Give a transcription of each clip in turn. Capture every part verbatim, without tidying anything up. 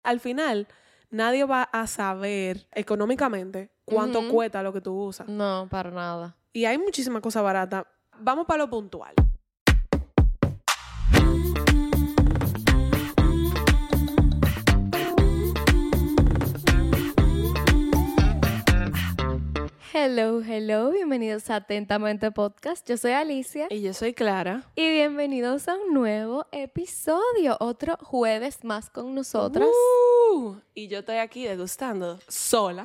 Al final, nadie va a saber económicamente cuánto Ujú. cuesta lo que tú usas. No, para nada. Y hay muchísimas cosas baratas. Vamos para lo puntual. Hello, hello, bienvenidos a Atentamente Podcast. Yo soy Alicia Y yo soy Clara. y bienvenidos a un nuevo episodio, otro jueves más con nosotras. Uh, y yo estoy aquí degustando sola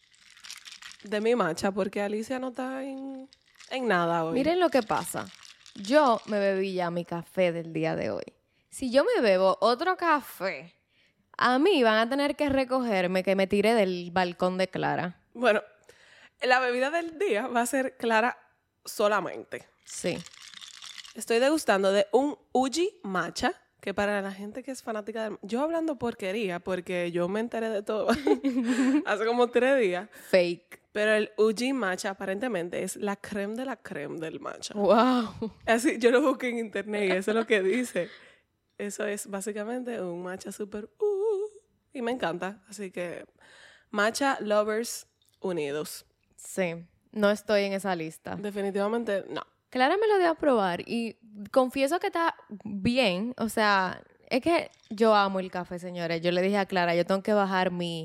de mi matcha porque Alicia no está en, en nada hoy. Miren lo que pasa. Yo me bebí ya mi café del día de hoy. Si yo me bebo otro café, a mí van a tener que recogerme que me tiré del balcón de Clara. Bueno, la bebida del día va a ser Clara solamente. Sí. Estoy degustando de un Uji matcha, que para la gente que es fanática del... Yo hablando porquería, porque yo me enteré de todo hace como tres días. Fake. Pero el Uji matcha aparentemente es la creme de la creme del matcha. Wow. Así, yo lo busqué en internet y eso es lo que dice. Eso es básicamente un matcha súper... Uh, y me encanta. Así que matcha lovers unidos. Sí. No estoy en esa lista. Definitivamente no. Clara me lo dio a probar y confieso que está bien. O sea, es que yo amo el café, señores. Yo le dije a Clara, yo tengo que bajar mi,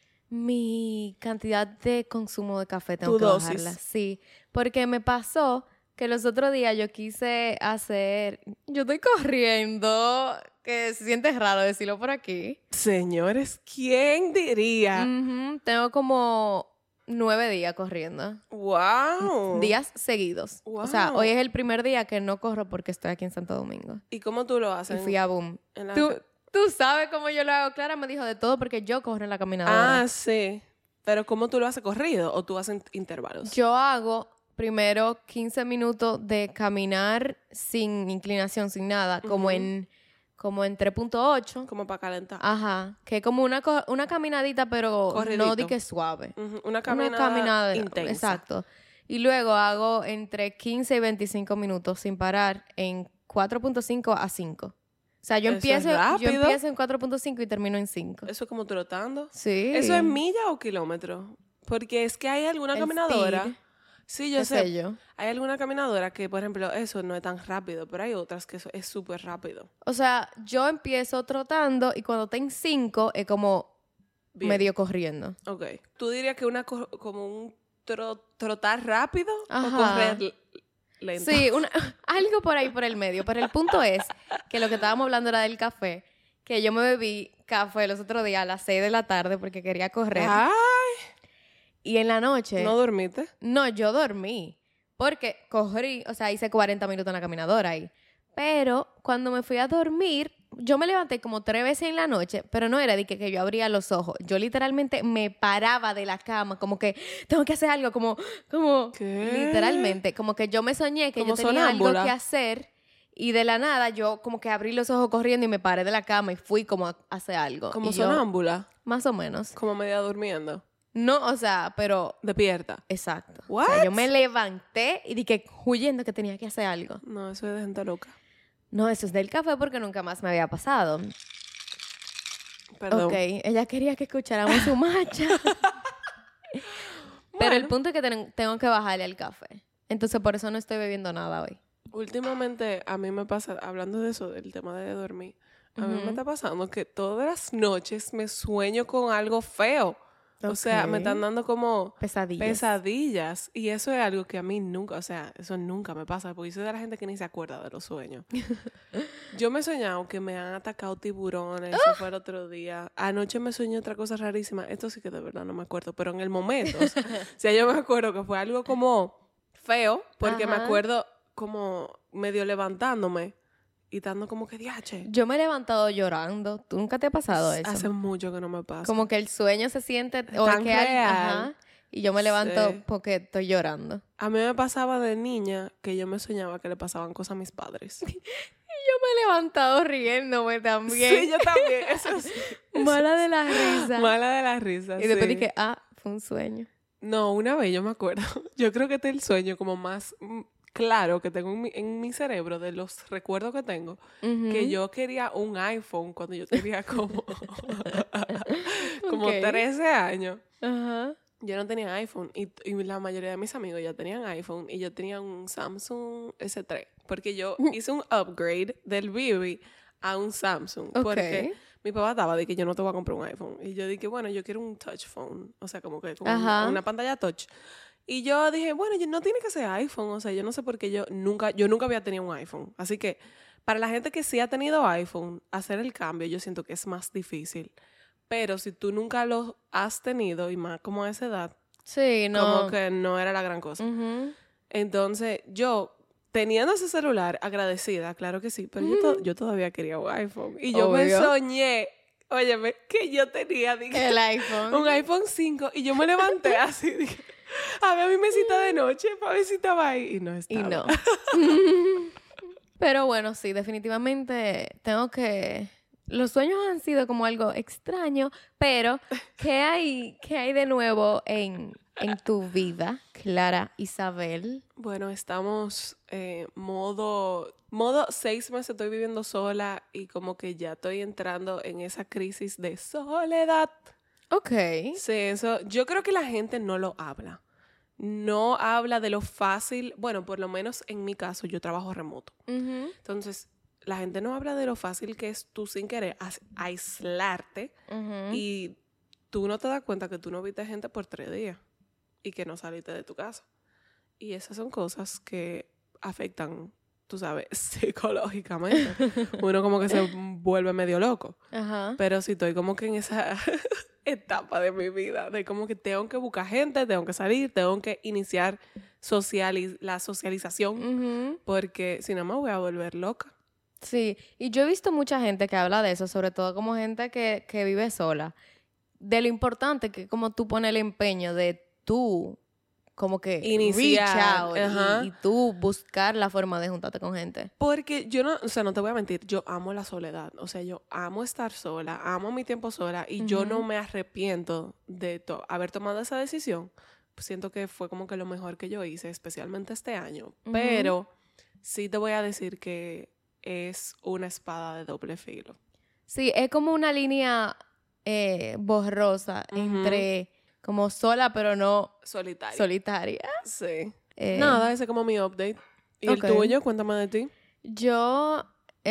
mi cantidad de consumo de café. Tengo Tu que dosis. bajarla. Sí, porque me pasó que los otros días yo quise hacer... Yo estoy corriendo, que se siente raro decirlo por aquí. Señores, ¿quién diría? Ujú, tengo como nueve días corriendo. ¡Wow! Días seguidos. O sea, Wow. hoy es el primer día que no corro porque estoy aquí en Santo Domingo. ¿Y cómo tú lo Y haces? fui a Boom. en la- ¿Tú, tú sabes cómo yo lo hago. Clara me dijo de todo porque yo corro en la caminadora. Ah, sí. Pero ¿cómo tú lo haces corrido o tú haces intervalos? Yo hago primero quince minutos de caminar sin inclinación, sin nada, como Ujú. en como en tres punto ocho. Como para calentar. Ajá, que es como una, co- una caminadita, pero Corridito. no di que suave. Ujú, Una Una caminada, caminada intensa. Exacto. Y luego hago entre quince y veinticinco minutos sin parar en cuatro punto cinco a cinco. O sea, yo Eso es empiezo, yo rápido. empiezo en cuatro punto cinco y termino en cinco. ¿Eso es como trotando? Sí. ¿Eso es milla o kilómetro? Porque es que hay alguna El caminadora... speed, Sí, yo qué sé. sé yo. Hay alguna caminadora que, por ejemplo, eso no es tan rápido, pero hay otras que eso es súper rápido. O sea, yo empiezo trotando y cuando tengo cinco es como Bien. medio corriendo. Ok. ¿Tú dirías que una co- como un tro- trotar rápido Ajá. o correr l- lento? Sí, una- algo por ahí por el medio. Pero el punto es que lo que estábamos hablando era del café. Que yo me bebí café los otros días a las seis de la tarde porque quería correr. Ay, Y en la noche... ¿no dormiste? No, yo dormí. Porque corrí, o sea, hice cuarenta minutos en la caminadora ahí. Pero cuando me fui a dormir, yo me levanté como tres veces en la noche, pero no era de que, que yo abría los ojos. Yo literalmente me paraba de la cama, como que tengo que hacer algo, como, como, ¿Qué? literalmente, como que yo me soñé que Como yo tenía algo sonámbula. que hacer y de la nada yo como que abrí los ojos corriendo y me paré de la cama y fui como a hacer algo. Como Y yo, sonámbula, más o menos. como media durmiendo. No, o sea, pero... Despierta. Exacto. What? O sea, yo me levanté y dije huyendo que tenía que hacer algo. No, eso es de gente loca. No, eso es del café porque nunca más me había pasado. Perdón. Ok, ella quería que escucháramos su matcha. Pero el Bueno. punto es que ten- tengo que bajarle al café. Entonces por eso no estoy bebiendo nada hoy. Últimamente a mí me pasa, hablando de eso, del tema de dormir, a mí Ujú. me está pasando que todas las noches me sueño con algo feo. O sea, me Ok. están dando como Pesadillas. pesadillas. Y eso es algo que a mí nunca, o sea, eso nunca me pasa, porque yo soy de la gente que ni se acuerda de los sueños. Yo me he soñado que me han atacado tiburones, eso fue el otro día. Anoche me soñé otra cosa rarísima. Esto sí que de verdad no me acuerdo, pero en el momento, o sea, o sea, yo me acuerdo que fue algo como feo, porque me Ajá. acuerdo como medio levantándome y dando como que diache. Yo me he levantado llorando. ¿Tú nunca te ha pasado eso? Hace mucho que no me pasa. Como que el sueño se siente... O Tan es que hay- real. ajá, y yo me levanto Sí. porque estoy llorando. A mí me pasaba de niña que yo me soñaba que le pasaban cosas a mis padres. Yo me he levantado riéndome también. Sí, yo también. Eso es Mala de la risa. mala de la risa. Y después sí. dije, ah, fue un sueño. No, una vez yo me acuerdo. Yo creo que este es el sueño como más mm, claro que tengo en mi, en mi cerebro, de los recuerdos que tengo, Ujú. que yo quería un iPhone cuando yo tenía como, como Ok. trece años. Ajá. Yo no tenía iPhone y, y la mayoría de mis amigos ya tenían iPhone y yo tenía un Samsung ese tres porque yo hice un upgrade del B B a un Samsung porque Ok. mi papá estaba de que yo no te voy a comprar un iPhone y yo dije, bueno, yo quiero un touch phone, o sea, como que con Ajá. una pantalla touch. Y yo dije, bueno, yo no tiene que ser iPhone, o sea, yo no sé por qué yo nunca, yo nunca había tenido un iPhone. Así que para la gente que sí ha tenido iPhone, hacer el cambio yo siento que es más difícil. Pero si tú nunca lo has tenido, y más como a esa edad, Sí, no. como que no era la gran cosa. Ujú. Entonces, yo, teniendo ese celular, agradecida, claro que sí, pero yo, to- yo todavía quería un iPhone. Y yo me Obvio. soñé, óyeme, que yo tenía dije, El iPhone. un iPhone cinco y yo me levanté así, dije, a ver mi mesita de noche para ver si estaba ahí. Y no estaba. Y no. Pero bueno, sí, definitivamente tengo que... Los sueños han sido como algo extraño, pero ¿qué hay, qué hay de nuevo en, en tu vida, Clara Isabel? Bueno, estamos eh, modo, modo seis meses estoy viviendo sola y como que ya estoy entrando en esa crisis de soledad. Ok. Sí, eso, yo creo que la gente no lo habla. No habla de lo fácil, bueno, por lo menos en mi caso, yo trabajo remoto. Ujú, Entonces, la gente no habla de lo fácil que es tú sin querer as- aislarte ujú. y tú no te das cuenta que tú no viste gente por tres días y que no saliste de tu casa. Y esas son cosas que afectan, tú sabes, psicológicamente. Uno como que se vuelve medio loco. Ajá. Pero sí estoy como que en esa etapa de mi vida, de como que tengo que buscar gente, tengo que salir, tengo que iniciar sociali- la socialización, Ujú. porque si no me voy a volver loca. Sí, y yo he visto mucha gente que habla de eso, sobre todo como gente que, que vive sola, de lo importante que es como tú pones el empeño de tú, como que Iniciar, reach out ajá. y, y tú buscar la forma de juntarte con gente. Porque yo no, o sea, no te voy a mentir, yo amo la soledad, o sea, yo amo estar sola, amo mi tiempo sola y yo no Ujú. me arrepiento de to- haber tomado esa decisión. Siento que fue como que lo mejor que yo hice, especialmente este año, Ujú. pero sí te voy a decir que es una espada de doble filo. Sí, es como una línea eh, borrosa Ujú. entre como sola pero no Solitaria. solitaria. Sí. Eh, Nada, ese es como mi update. ¿Y ok. el tuyo? Cuéntame de ti. Yo,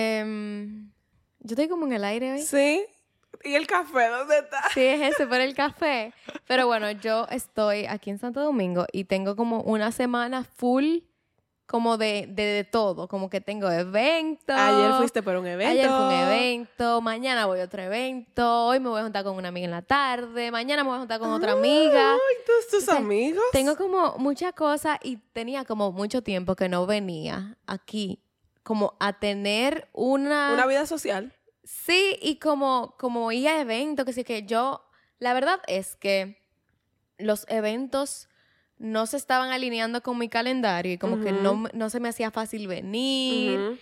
em, yo estoy como en el aire hoy. Sí. ¿Y el café dónde está? Sí, es ese, por el café. Pero bueno, yo estoy aquí en Santo Domingo y tengo como una semana full como de, de, de todo. Como que tengo eventos. Ayer fuiste por un evento. Ayer fue un evento. Mañana voy a otro evento. Hoy me voy a juntar con una amiga en la tarde. Mañana me voy a juntar con otra amiga. Ay, ¿todos tus Entonces, amigos? Tengo como muchas cosas y tenía como mucho tiempo que no venía aquí como a tener una... Una vida social. Sí, y como, como ir a eventos, que sí que yo, la verdad es que los eventos no se estaban alineando con mi calendario y como que Ujú. no, me- no se me hacía fácil venir Ujú.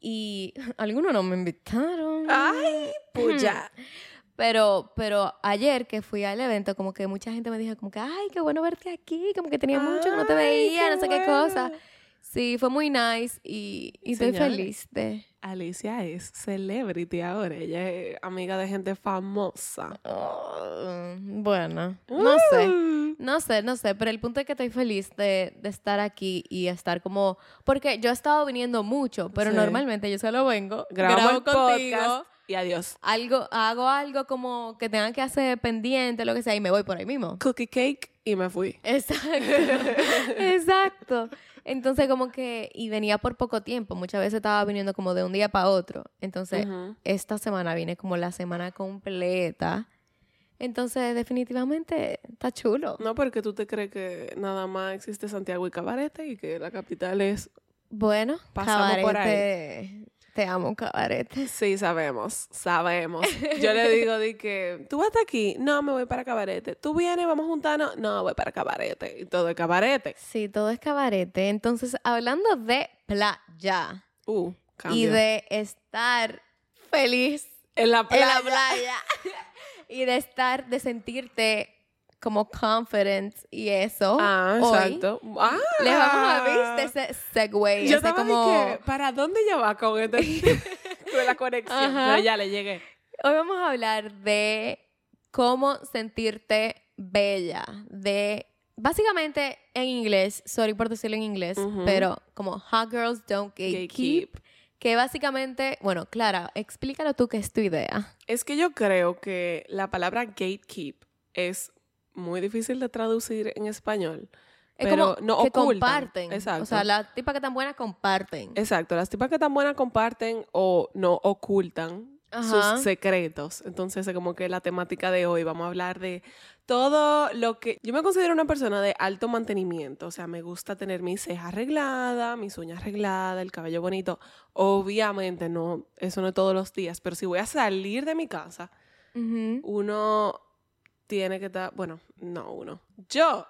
y algunos no me invitaron. Ay, puya. Pero, pero ayer que fui al evento, como que mucha gente me dijo como que, ay, qué bueno verte aquí, como que tenía mucho que no te Ay, veía, qué no sé qué bueno. cosa. Sí, fue muy nice y, y estoy Señores. feliz de... Alicia es celebrity ahora. Ella es amiga de gente famosa. Oh, bueno, no sé. Uh. No sé, no sé, pero el punto es que estoy feliz de, de estar aquí y estar como... Porque yo he estado viniendo mucho, pero Sí. normalmente yo solo vengo, Grabamos grabo el contigo, podcast y adiós. algo, hago algo como que tengan que hacer pendiente, lo que sea, y me voy por ahí mismo. Cookie cake y me fui. Exacto, exacto. Entonces como que... Y venía por poco tiempo, muchas veces estaba viniendo como de un día para otro. Entonces Ujú. esta semana vine como la semana completa. Entonces, definitivamente, está chulo. No, porque tú te crees que nada más existe Santiago y Cabarete y que la capital es... Bueno, Pasamos por Cabarete. Te amo, Cabarete. Sí, sabemos, sabemos. Yo le digo de que, ¿tú vas hasta aquí? No, me voy para Cabarete. ¿Tú vienes, vamos a juntarnos? No, voy para Cabarete. Y todo es Cabarete. Sí, todo es Cabarete. Entonces, hablando de playa Uh, cambio. y de estar feliz En la en playa. la playa y de estar, de sentirte como confident y eso. Ah, hoy, exacto. Ah, les vamos a ver ese segue. Yo ese estaba como... de que, ¿para dónde ya va con, este, con la conexión? Ajá. Pero ya le llegué. Hoy vamos a hablar de cómo sentirte bella, de básicamente en inglés, sorry por decirlo en inglés, Ujú. pero como Hot Girls Don't Gatekeep, Gatekeep. que básicamente, bueno, Clara, explícalo tú qué es tu idea. Es que yo creo que la palabra gatekeep es muy difícil de traducir en español. Es pero como no que ocultan. comparten. Exacto. O sea, las tipas que tan buenas comparten. Exacto, las tipas que tan buenas comparten o no ocultan Ajá. sus secretos. Entonces, es como que la temática de hoy, vamos a hablar de todo lo que... Yo me considero una persona de alto mantenimiento, o sea, me gusta tener mis cejas arregladas, mis uñas arregladas, el cabello bonito. Obviamente, no, eso no es todos los días, pero si voy a salir de mi casa, Ujú. uno tiene que estar... Bueno, no uno. Yo.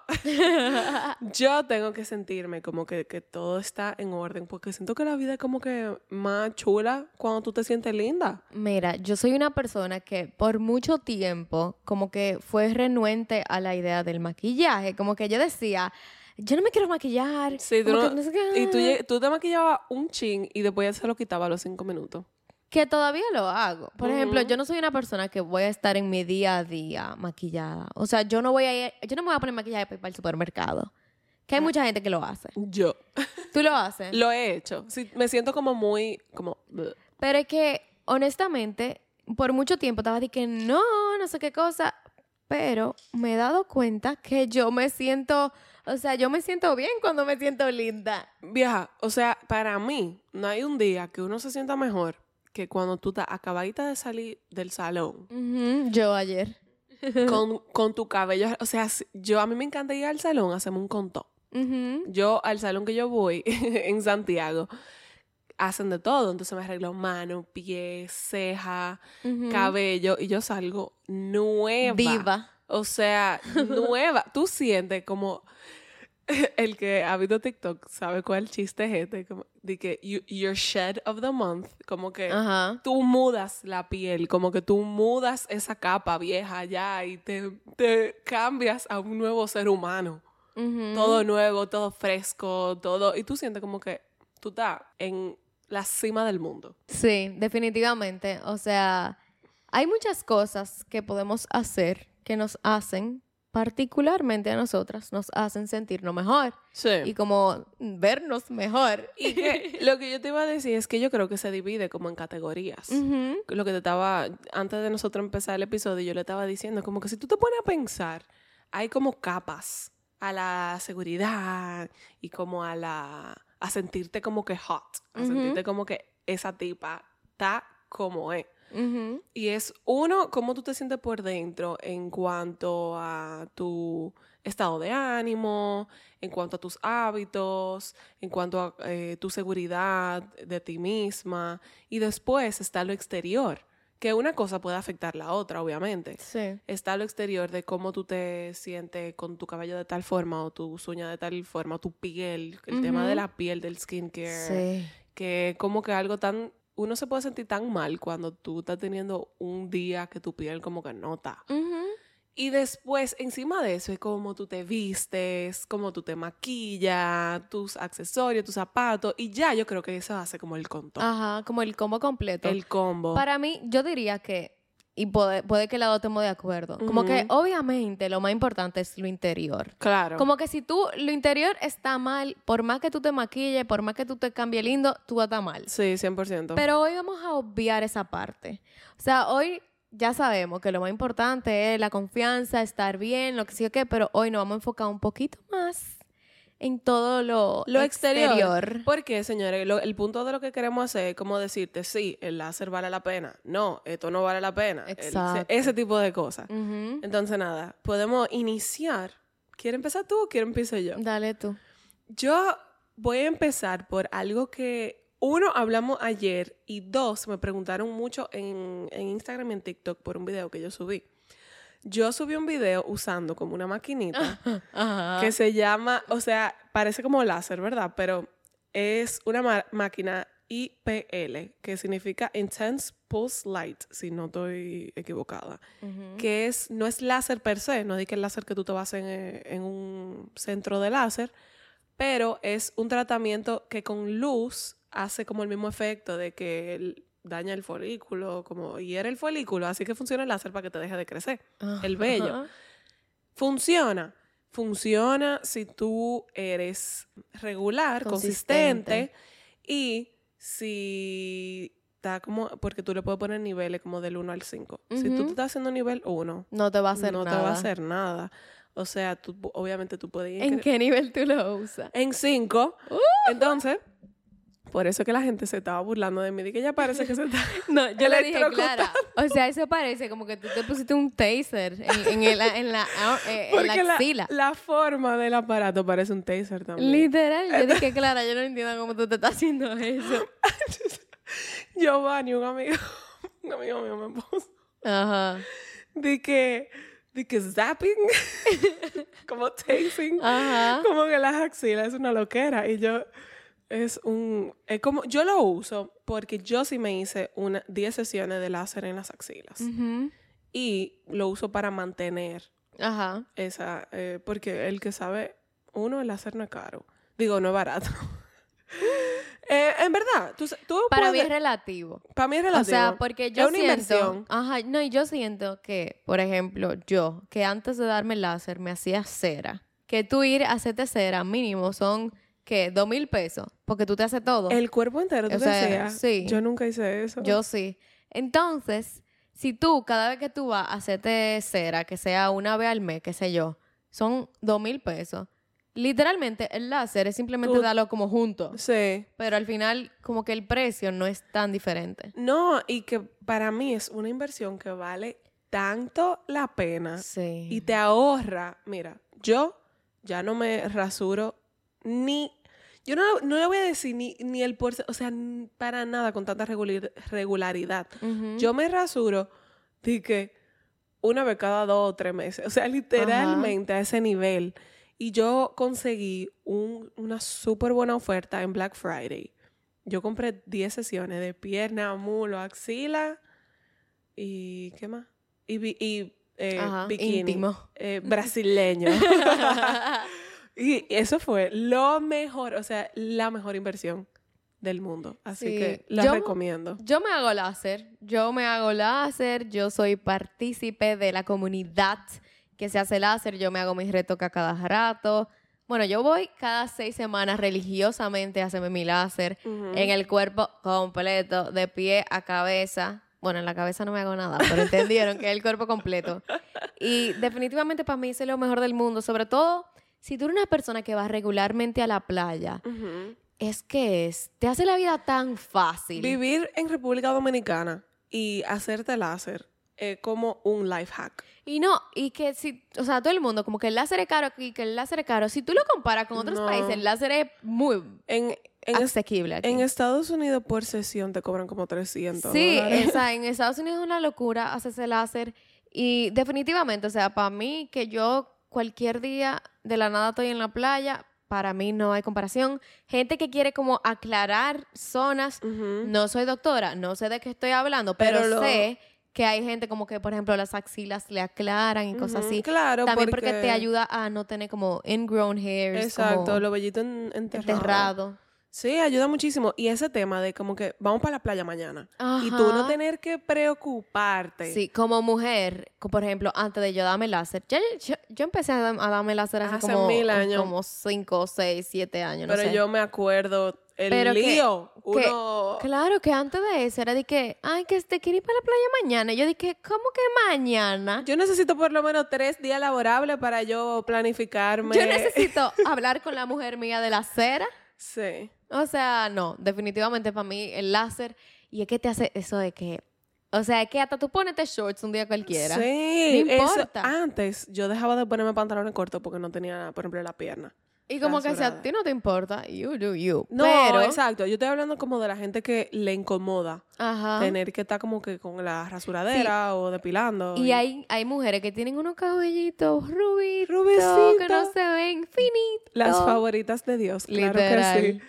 Yo tengo que sentirme como que, que todo está en orden, porque siento que la vida es como que más chula cuando tú te sientes linda. Mira, yo soy una persona que por mucho tiempo como que fue renuente a la idea del maquillaje. Como que yo decía, yo no me quiero maquillar. Sí, tú como no- que no sé qué. y tú, lle- tú te maquillabas un chin y después ya se lo quitaba a los cinco minutos. Que todavía lo hago. Por ejemplo, Ujú. yo no soy una persona que voy a estar en mi día a día maquillada. O sea, yo no voy a ir, yo no me voy a poner maquillaje para ir para el supermercado. Que hay Ah. mucha gente que lo hace. Yo ¿Tú lo haces? lo he hecho. Sí, me siento como muy... como bleh. Pero es que, honestamente, por mucho tiempo estaba de que no, no sé qué cosa. Pero me he dado cuenta que yo me siento, o sea, yo me siento bien cuando me siento linda. Vieja, o sea, para mí no hay un día que uno se sienta mejor que cuando tú estás acabadita de salir del salón Ujú, yo ayer. con, con tu cabello. O sea, si- yo a mí me encanta ir al salón, hacemos un contón. Ujú, Yo, al salón que yo voy en Santiago, hacen de todo. Entonces me arreglo mano, pie, ceja, ujú. cabello y yo salgo nueva. Diva. O sea, nueva. Tú sientes como el que ha visto TikTok sabe cuál chiste es este, como de que you- your shed of the month, como que Ajá. tú mudas la piel, como que tú mudas esa capa vieja ya y te, te cambias a un nuevo ser humano. Ujú. Todo nuevo, todo fresco, todo. Y tú sientes como que tú estás en la cima del mundo. Sí, definitivamente. O sea, hay muchas cosas que podemos hacer que nos hacen, particularmente a nosotras, nos hacen sentirnos mejor Sí. y como vernos mejor. Y que lo que yo te iba a decir es que yo creo que se divide como en categorías. Ujú. Lo que te estaba, antes de nosotros empezar el episodio, yo le estaba diciendo, como que si tú te pones a pensar, hay como capas a la seguridad y como a la, a sentirte como que hot, a Ujú. sentirte como que esa tipa está como es. Ujú. Y es uno, cómo tú te sientes por dentro en cuanto a tu estado de ánimo, en cuanto a tus hábitos, en cuanto a eh, tu seguridad de ti misma. Y después está lo exterior, que una cosa puede afectar la otra, obviamente. Sí. Está lo exterior de cómo tú te sientes con tu cabello de tal forma o tus uñas de tal forma, o tu piel, el tema Ujú. de la piel, del skincare Sí. que como que algo tan... Uno se puede sentir tan mal cuando tú estás teniendo un día que tu piel como que no está. Ujú. Y después, encima de eso, es como tú te vistes, cómo tú te maquillas, tus accesorios, tus zapatos. Y ya yo creo que eso hace como el contón. Ajá, como el combo completo. El combo. Para mí, yo diría que, y puede, puede que la dos estemos de acuerdo, como que Ujú. obviamente lo más importante es lo interior. Claro. Como que si tú, lo interior está mal, por más que tú te maquilles, por más que tú te cambies lindo, tú vas a estar mal. Sí, cien por ciento. Pero hoy vamos a obviar esa parte. O sea, hoy ya sabemos que lo más importante es la confianza, estar bien, lo que sí o qué, pero hoy nos vamos a enfocar un poquito más en todo lo, Lo exterior. exterior. Porque, señores, lo- el punto de lo que queremos hacer es como decirte, sí, el láser vale la pena. No, esto no vale la pena. El- Exacto. ese tipo de cosas. Ujú. Entonces, nada, podemos iniciar. ¿Quieres empezar tú o quiero empezar yo? Dale tú. Yo voy a empezar por algo que, uno, hablamos ayer y dos, me preguntaron mucho en, en Instagram y en TikTok por un video que yo subí. Yo subí un video usando como una maquinita Ajá. que se llama, o sea, parece como láser, ¿verdad? Pero es una ma- máquina I P L, que significa Intense Pulse Light, si no estoy equivocada. Ujú. Que es, no es láser per se, no es que el láser que tú te vas en, eh, en un centro de láser, pero es un tratamiento que con luz hace como el mismo efecto de que el- daña el folículo, como hiere el folículo, así que funciona el láser para que te deje de crecer. El vello. Ajá. Funciona. Funciona si tú eres regular, consistente, Consistente. y si está como, porque tú le puedes poner niveles como del uno al cinco. Si tú Ujú. te estás haciendo nivel uno, No te va a hacer no nada. te va a hacer nada. O sea, tú, obviamente tú puedes ir ¿En cre- qué nivel tú lo usas? en cinco. Entonces, por eso es que la gente se estaba burlando de mí. De que ella parece que se está... No, yo le dije, electrocutando. Clara, o sea, eso parece como que tú te pusiste un taser en, en, el- en la, eh, en la Porque la, axila. la forma del aparato parece un taser también. Literal, yo dije, Clara, yo no entiendo cómo tú te estás haciendo eso. Giovanni, un amigo, un amigo mío me puso Ajá, de que, de que zapping, como tasing, ajá. como que las axilas es una loquera. Y yo, es un, es como, yo lo uso porque yo sí me hice una, diez sesiones de láser en las axilas. Ujú. Y lo uso para mantener Ajá. esa, eh, porque el que sabe, uno, el láser no es caro. Digo, no es barato. Eh, en verdad, tú, tú Para mí puedes- es relativo. para mí es relativo. O sea, porque yo es una siento... inversión. Ajá, no, y yo siento que, por ejemplo, yo, que antes de darme el láser me hacía cera. Que tú ir a hacerte cera mínimo son, ¿qué? Dos mil pesos. Porque tú te haces todo. El cuerpo entero, tú O sea, decías. sí. Yo nunca hice eso. Yo sí. Entonces, si tú, cada vez que tú vas a hacerte cera, que sea una vez al mes, qué sé yo, son dos mil pesos. Literalmente, el láser es simplemente Tú- darlo como junto. Sí. Pero al final, como que el precio no es tan diferente. No, y que para mí es una inversión que vale tanto la pena Sí. y te ahorra. Mira, yo ya no me rasuro ni... Yo no, no le voy a decir ni, ni el porcentaje, o sea, n- para nada con tanta regular- regularidad. Ujú. Yo me rasuro, di que una vez cada dos o tres meses. O sea, literalmente a ese nivel. Y yo conseguí un- una súper buena oferta en Black Friday. Yo compré diez sesiones de pierna, mulo, axila y... ¿qué más? Y, bi- y eh, Ajá, bikini. íntimo. eh, brasileño. Y eso fue lo mejor, o sea, la mejor inversión del mundo. Así Sí. que la Yo- recomiendo. Yo me hago láser. Yo me hago láser. Yo soy partícipe de la comunidad que se hace láser. Yo me hago mis retoques a cada rato. Bueno, yo voy cada seis semanas religiosamente a hacerme mi láser Ujú. en el cuerpo completo, de pie a cabeza. Bueno, en la cabeza no me hago nada, pero entendieron que es el cuerpo completo. Y definitivamente para mí es lo mejor del mundo. Sobre todo, si tú eres una persona que va regularmente a la playa, Ujú. es que es, te hace la vida tan fácil. Vivir en República Dominicana y hacerte láser es como un life hack. Y no, y que si, o sea, todo el mundo, como que el láser es caro aquí, que el láser es caro. Si tú lo comparas con otros No. países, el láser es muy En, en, es- asequible aquí. en Estados Unidos por sesión te cobran como trescientos Sí, dólares. esa, en Estados Unidos es una locura hacerse láser. Y definitivamente, o sea, para mí, que yo cualquier día de la nada estoy en la playa, para mí no hay comparación. Gente que quiere como aclarar zonas. Ujú. No soy doctora, no sé de qué estoy hablando, pero, Pero lo- sé que hay gente como que, por ejemplo, las axilas le aclaran y cosas Ujú, así. Claro, También porque... porque te ayuda a no tener como ingrown hairs, Exacto, como los vellitos en- enterrados. enterrado. Sí, ayuda muchísimo. Y ese tema de como que vamos para la playa mañana. Y tú no Ajá. tener que preocuparte. Sí, como mujer, co- por ejemplo, antes de yo darme láser, ya- yo, yo empecé a, dar- a darme láser hace, Hace como, mil años. como cinco, seis, siete años, no Pero sé. yo me acuerdo el Pero que- lío. que- Uno... Claro que antes de eso era de que, ay, que te quiero ir para la playa mañana. Y yo dije, ¿cómo que mañana? Yo necesito por lo menos tres días laborables para yo planificarme. Yo necesito hablar con la mujer mía de la cera. Sí. O sea, no, definitivamente para mí el láser, y es que te hace eso de que, o sea, es que hasta tú ponete shorts un día cualquiera. Sí. No eso- importa. antes yo dejaba de ponerme pantalones cortos porque no tenía, por ejemplo, la pierna. Y como que si rasurada. a ti no te importa, you do you. No, Pero, exacto. Yo estoy hablando como de la gente que le incomoda ajá. tener que estar como que con la rasuradera o depilando. Y hay, hay mujeres que tienen unos cabellitos rubitos, Rubicitos. que no se ven finitos. Las favoritas de Dios, claro Literal. que sí.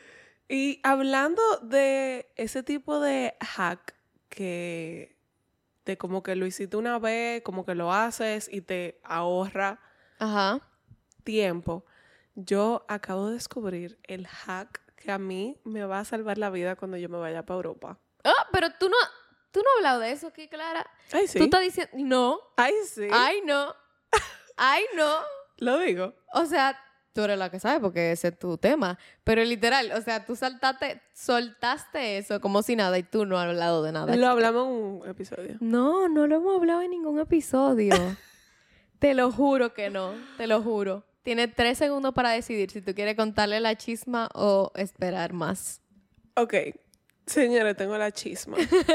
Y hablando de ese tipo de hack que de como que lo hiciste una vez, como que lo haces y te ahorra Ajá. tiempo, yo acabo de descubrir el hack que a mí me va a salvar la vida cuando yo me vaya para Europa. Ah, pero tú no, tú no has hablado de eso aquí, Clara. Ay, sí. Tú estás diciendo, no. Ay, sí. Ay, no. Ay, no. Lo digo. O sea, tú eres la que sabe porque ese es tu tema. Pero literal, o sea, tú saltaste, soltaste eso como si nada y tú no has hablado de nada. Lo hablamos en un episodio. No, no lo hemos hablado en ningún episodio. Te lo juro que no, te lo juro. Tienes tres segundos para decidir si tú quieres contarle la chisma o esperar más. Ok, señores, tengo la chisma.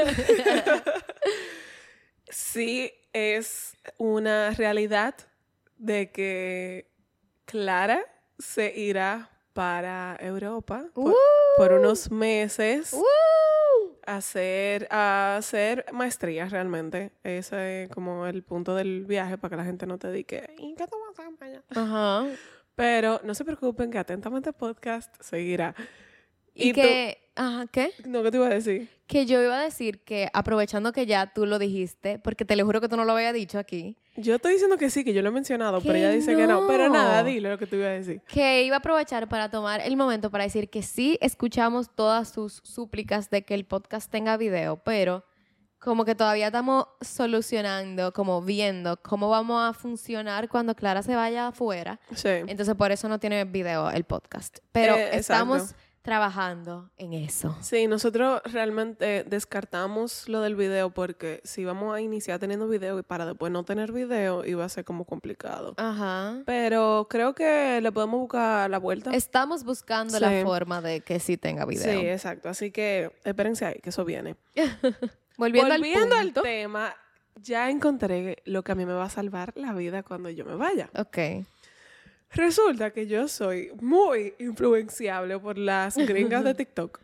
Sí, es una realidad de que Clara se irá para Europa por, ¡Uh! por unos meses ¡Uh! a hacer, a hacer maestría realmente. Ese es como el punto del viaje para que la gente no te diga, ¿y qué te vas a hacer para allá? Ajá. Pero no se preocupen que Atentamente Podcast seguirá. Y, Y que, ajá, ¿qué? tú- no, ¿qué te iba a decir? Que yo iba a decir que aprovechando que ya tú lo dijiste, porque te lo juro que tú no lo habías dicho aquí, Yo estoy diciendo que sí, que yo lo he mencionado, pero Que ella dice que no. no. Pero nada, dile lo que te iba a decir. que iba a aprovechar para tomar el momento para decir que sí escuchamos todas sus súplicas de que el podcast tenga video, pero como que todavía estamos solucionando, como viendo cómo vamos a funcionar cuando Clara se vaya afuera. Sí. Entonces por eso no tiene video el podcast. Pero Eh, estamos exacto. trabajando en eso. Sí, nosotros realmente descartamos lo del video porque si vamos a iniciar teniendo video y para después no tener video iba a ser como complicado. Ajá. Pero creo que le podemos buscar la vuelta. Estamos buscando Sí. la forma de que sí tenga video. Sí, exacto. Así que espérense ahí, que eso viene. Volviendo, Volviendo al al punto. tema, ya encontré lo que a mí me va a salvar la vida cuando yo me vaya. Ok. Resulta que yo soy muy influenciable por las gringas de TikTok.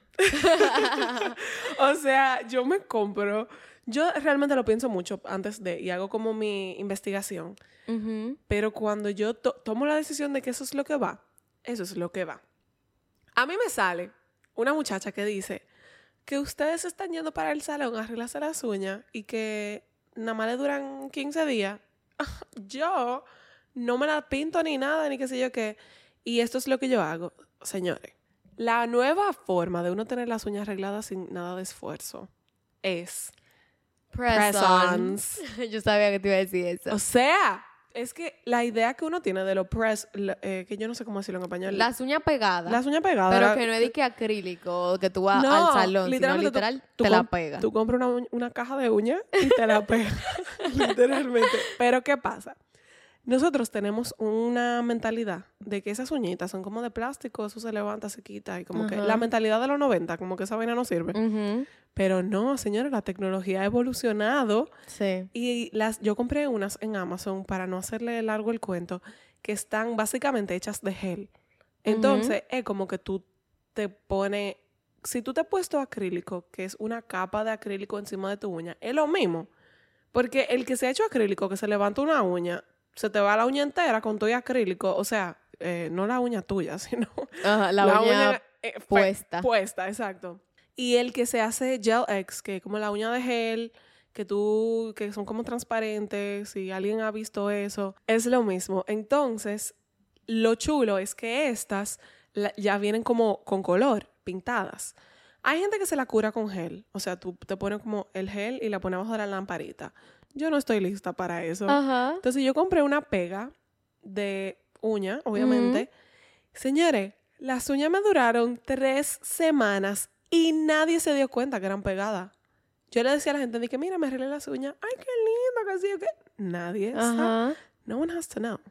O sea, yo me compro, yo realmente lo pienso mucho antes de y hago como mi investigación, Ujú. pero cuando yo to- tomo la decisión de que eso es lo que va, eso es lo que va. A mí me sale una muchacha que dice que ustedes están yendo para el salón a arreglarse las uñas y que nada más le duran quince días. Yo no me la pinto ni nada, ni qué sé yo qué. Y esto es lo que yo hago. Señores, la nueva forma de uno tener las uñas arregladas sin nada de esfuerzo es Press-ons. press-ons. Yo sabía que te iba a decir eso. O sea, es que la idea que uno tiene de los press, la- eh, que yo no sé cómo decirlo en español. Las uñas pegadas. las uñas pegadas. Pero la- que no es de que acrílico, que tú vas No, al salón, sino literalmente tú- literal tú te la com- pega. Tú compras una, uñ- una caja de uñas y te la pegas, literalmente. Pero ¿qué pasa? Nosotros tenemos una mentalidad de que esas uñitas son como de plástico, eso se levanta, se quita, y como que Ajá. la mentalidad de los noventa, como que esa vaina no sirve. Ujú. Pero no, señores, la tecnología ha evolucionado Sí. y las, yo compré unas en Amazon, para no hacerle largo el cuento, que están básicamente hechas de gel. Entonces, es como que tú te pones, si tú te has puesto acrílico, que es una capa de acrílico encima de tu uña, es lo mismo. Porque el que se ha hecho acrílico, que se levanta una uña, se te va la uña entera con todo y acrílico, o sea, eh, no la uña tuya, sino Ajá, la, uña, eh, fe- puesta. Puesta, exacto. Y el que se hace Gel X, que es como la uña de gel, que tú, que son como transparentes, si alguien ha visto eso, es lo mismo. Entonces, lo chulo es que estas la- ya vienen como con color, pintadas. Hay gente que se la cura con gel, o sea, tú te pones como el gel y la pones abajo de la lamparita. Yo no estoy lista para eso. Ajá. Entonces yo compré una pega de uña, obviamente. Señores, las uñas me duraron tres semanas y nadie se dio cuenta que eran pegadas. Yo le decía a la gente, dije, mira, me arreglé las uñas. Ay, qué lindo, que sí, que nadie sabe. Ajá. No one has to know.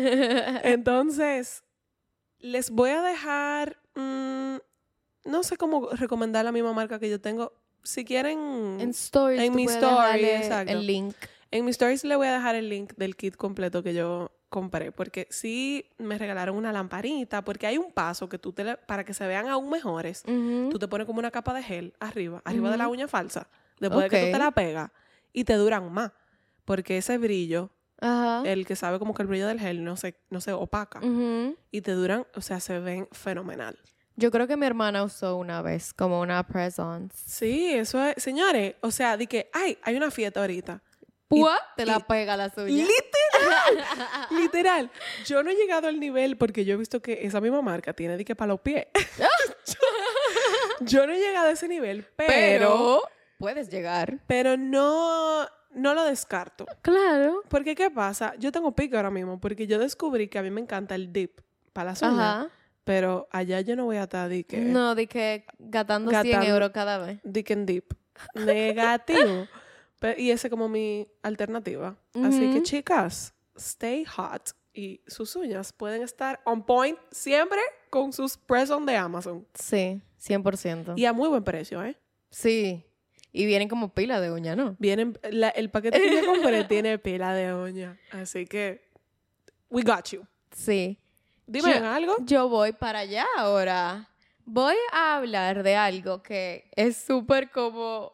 Entonces, les voy a dejar, mm, no sé cómo recomendar la misma marca que yo tengo. Si quieren, En stories. En tú mi puedes story, dejarle exacto. El link. en mis stories le voy a dejar el link del kit completo que yo compré, porque sí me regalaron una lamparita, porque hay un paso que tú te le- para que se vean aún mejores, Ujú. tú te pones como una capa de gel arriba, arriba de la Ujú. uña falsa, después de que tú Ok. te la pegas y te duran más, porque ese brillo, Ajá. el que sabe como que el brillo del gel no se, no se opaca Ujú. y te duran, o sea, se ven fenomenal. Yo creo que mi hermana usó una vez como una press-on. Sí, eso es... Señores, o sea, di que, ay, hay una fiesta ahorita. ¿Pua? Te la pega la suya. Literal, literal. Yo no he llegado al nivel porque yo he visto que esa misma marca tiene de que para los pies. yo, yo no he llegado a ese nivel, pero... Pero puedes llegar. Pero no, no lo descarto. Claro. Porque, ¿qué pasa? Yo tengo pique ahora mismo porque yo descubrí que a mí me encanta el dip para las uñas. Ajá. Pero allá yo no voy a estar de que... No, de que gastando cien Gatando. euros cada vez. Dick and dip. Negativo. Pe- y esa es como mi alternativa. Así que, Ujú. chicas, stay hot. Y sus uñas pueden estar on point siempre con sus press-on de Amazon. Sí, cien por ciento. Y a muy buen precio, ¿eh? Sí. Y vienen como pila de uña, ¿no? Vienen, la- el paquete que yo compré tiene pila de uña. Así que, we got you. Sí. Dime Yo- algo. Yo voy para allá ahora. Voy a hablar de algo que es súper como,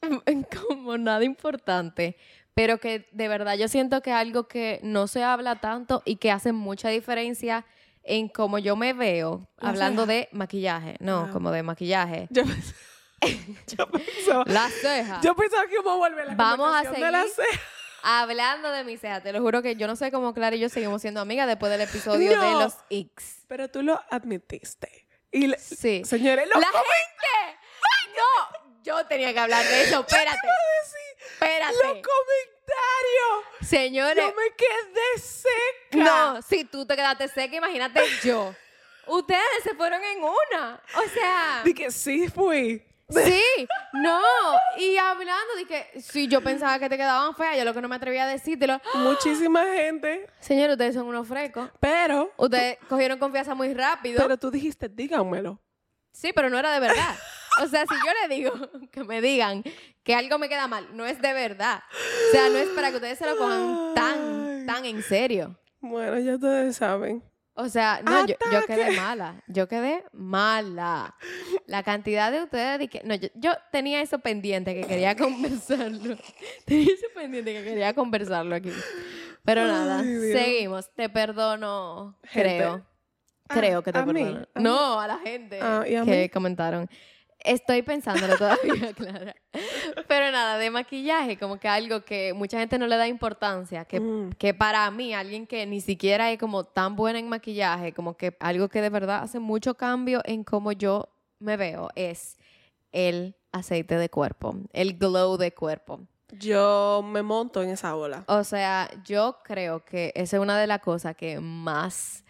como nada importante, pero que de verdad yo siento que es algo que no se habla tanto y que hace mucha diferencia en cómo yo me veo, La hablando ceja. de maquillaje. No, Ah. como de maquillaje. Yo pensaba, yo pensaba, La ceja. yo pensaba que íbamos a volver a la Vamos a conversación de la seguir. ceja. Hablando de mi ceja, te lo juro que yo no sé cómo Clara y yo seguimos siendo amigas después del episodio No. de los X. Pero tú lo admitiste. Y le- Sí. señores, lo ¡La gente! ¡No! Yo tenía que hablar de eso. Espérate. Espérate. los comentarios. Señores. Yo me quedé seca. No, si tú te quedaste seca, imagínate yo. Ustedes se fueron en una. O sea. Dije que sí fui. Sí, no. Y hablando de que si yo pensaba que te quedaban feas, yo lo que no me atrevía a decírtelo. Muchísima gente. Señor, ustedes son unos frescos. Pero, Ustedes cogieron confianza muy rápido. pero tú dijiste, díganmelo. Sí, pero no era de verdad. O sea, si yo le digo que me digan que algo me queda mal, no es de verdad. O sea, no es para que ustedes se lo cojan tan, tan en serio. Bueno, ya ustedes saben. O sea, no, yo, yo ¡Ataque! quedé mala. Yo quedé mala. La cantidad de ustedes... de que, no, yo, yo tenía eso pendiente que quería conversarlo. Tenía eso pendiente que quería conversarlo aquí. Pero nada, Ay, Dios. seguimos. Te perdono, Gente. creo. Ah, Creo que te a mí, perdono. a mí. No, a la gente Ah, ¿y a que mí? comentaron. Estoy pensándolo todavía, Clara. Pero nada, de maquillaje, como que algo que mucha gente no le da importancia, que, Mm. que para mí, alguien que ni siquiera es como tan buena en maquillaje, como que algo que de verdad hace mucho cambio en cómo yo me veo, es el aceite de cuerpo, el glow de cuerpo. Yo me monto en esa ola. O sea, yo creo que esa es una de las cosas que más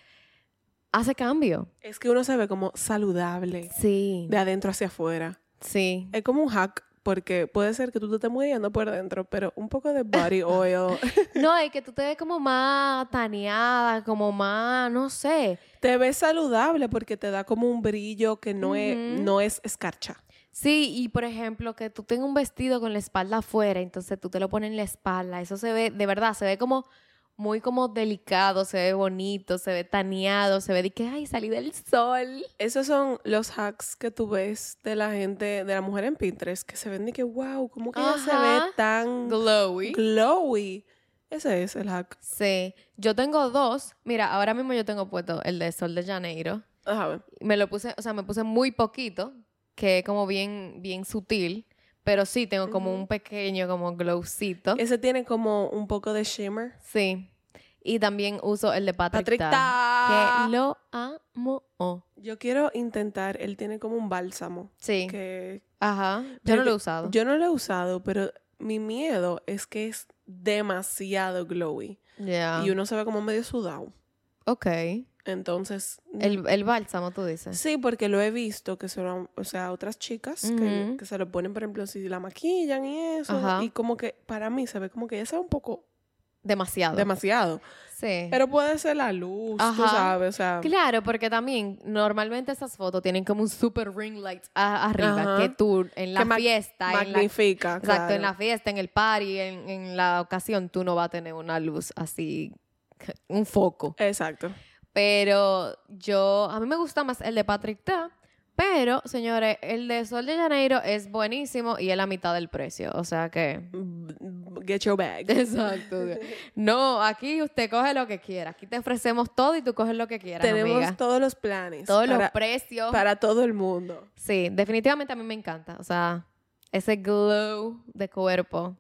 hace cambio. Es que uno se ve como saludable Sí, de adentro hacia afuera. sí. Es como un hack, porque puede ser que tú te estés muriendo por dentro, pero un poco de body oil No, es que tú te ves como más taneada, como más, no sé. te ves saludable porque te da como un brillo que no, es, Ujú. no es escarcha. Sí, y por ejemplo, que tú tengas un vestido con la espalda afuera, entonces tú te lo pones en la espalda. Eso se ve, de verdad, se ve como muy como delicado, se ve bonito, se ve taneado, se ve de que, ay, salí del sol. Esos son los hacks que tú ves de la gente, de la mujer en Pinterest, que se ven de que, wow, ¿cómo que ella se Ajá. ve tan Glowy. glowy? Ese es el hack. Sí, yo tengo dos. Mira, ahora mismo yo tengo puesto el de Sol de Janeiro. Ajá. Me lo puse, o sea, me puse muy poquito, que es como bien, bien sutil, pero sí tengo como Ujú. un pequeño como glowcito. Ese tiene como un poco de shimmer. Sí. Y también uso el de Patrick, Patrick Ta, Ta. que lo amo. Yo quiero intentar, él tiene como un bálsamo. Sí. Que Ajá. Yo pero no lo he que- usado. Yo no lo he usado, pero mi miedo es que es demasiado glowy. Ya. Y uno se ve como medio sudado. Ok. Entonces, El, el bálsamo, tú dices. sí, porque lo he visto que son, o sea, otras chicas que, Ujú. que se lo ponen, por ejemplo, si la maquillan y eso. Ajá. Y como que para mí se ve como que ya se ve un poco Demasiado. demasiado. Sí. Pero puede ser la luz, tú Ajá. sabes, o sea. Claro, porque también normalmente esas fotos tienen como un super ring light a- arriba Ajá. que tú en la que mag- fiesta, en la, magnifica, exacto, claro. en la fiesta, en el party, en, en la ocasión, tú no vas a tener una luz así, un foco. Exacto. Pero yo, a mí me gusta más el de Patrick Ta, Pero, señores, el de Sol de Janeiro es buenísimo y es la mitad del precio. O sea que... Get your bag. Exacto. No, aquí usted coge lo que quiera. Aquí te ofrecemos todo y tú coges lo que quieras, Tenemos amiga. todos los planes. Todos para, los precios. Para todo el mundo. Sí, definitivamente a mí me encanta. O sea, ese glow de cuerpo.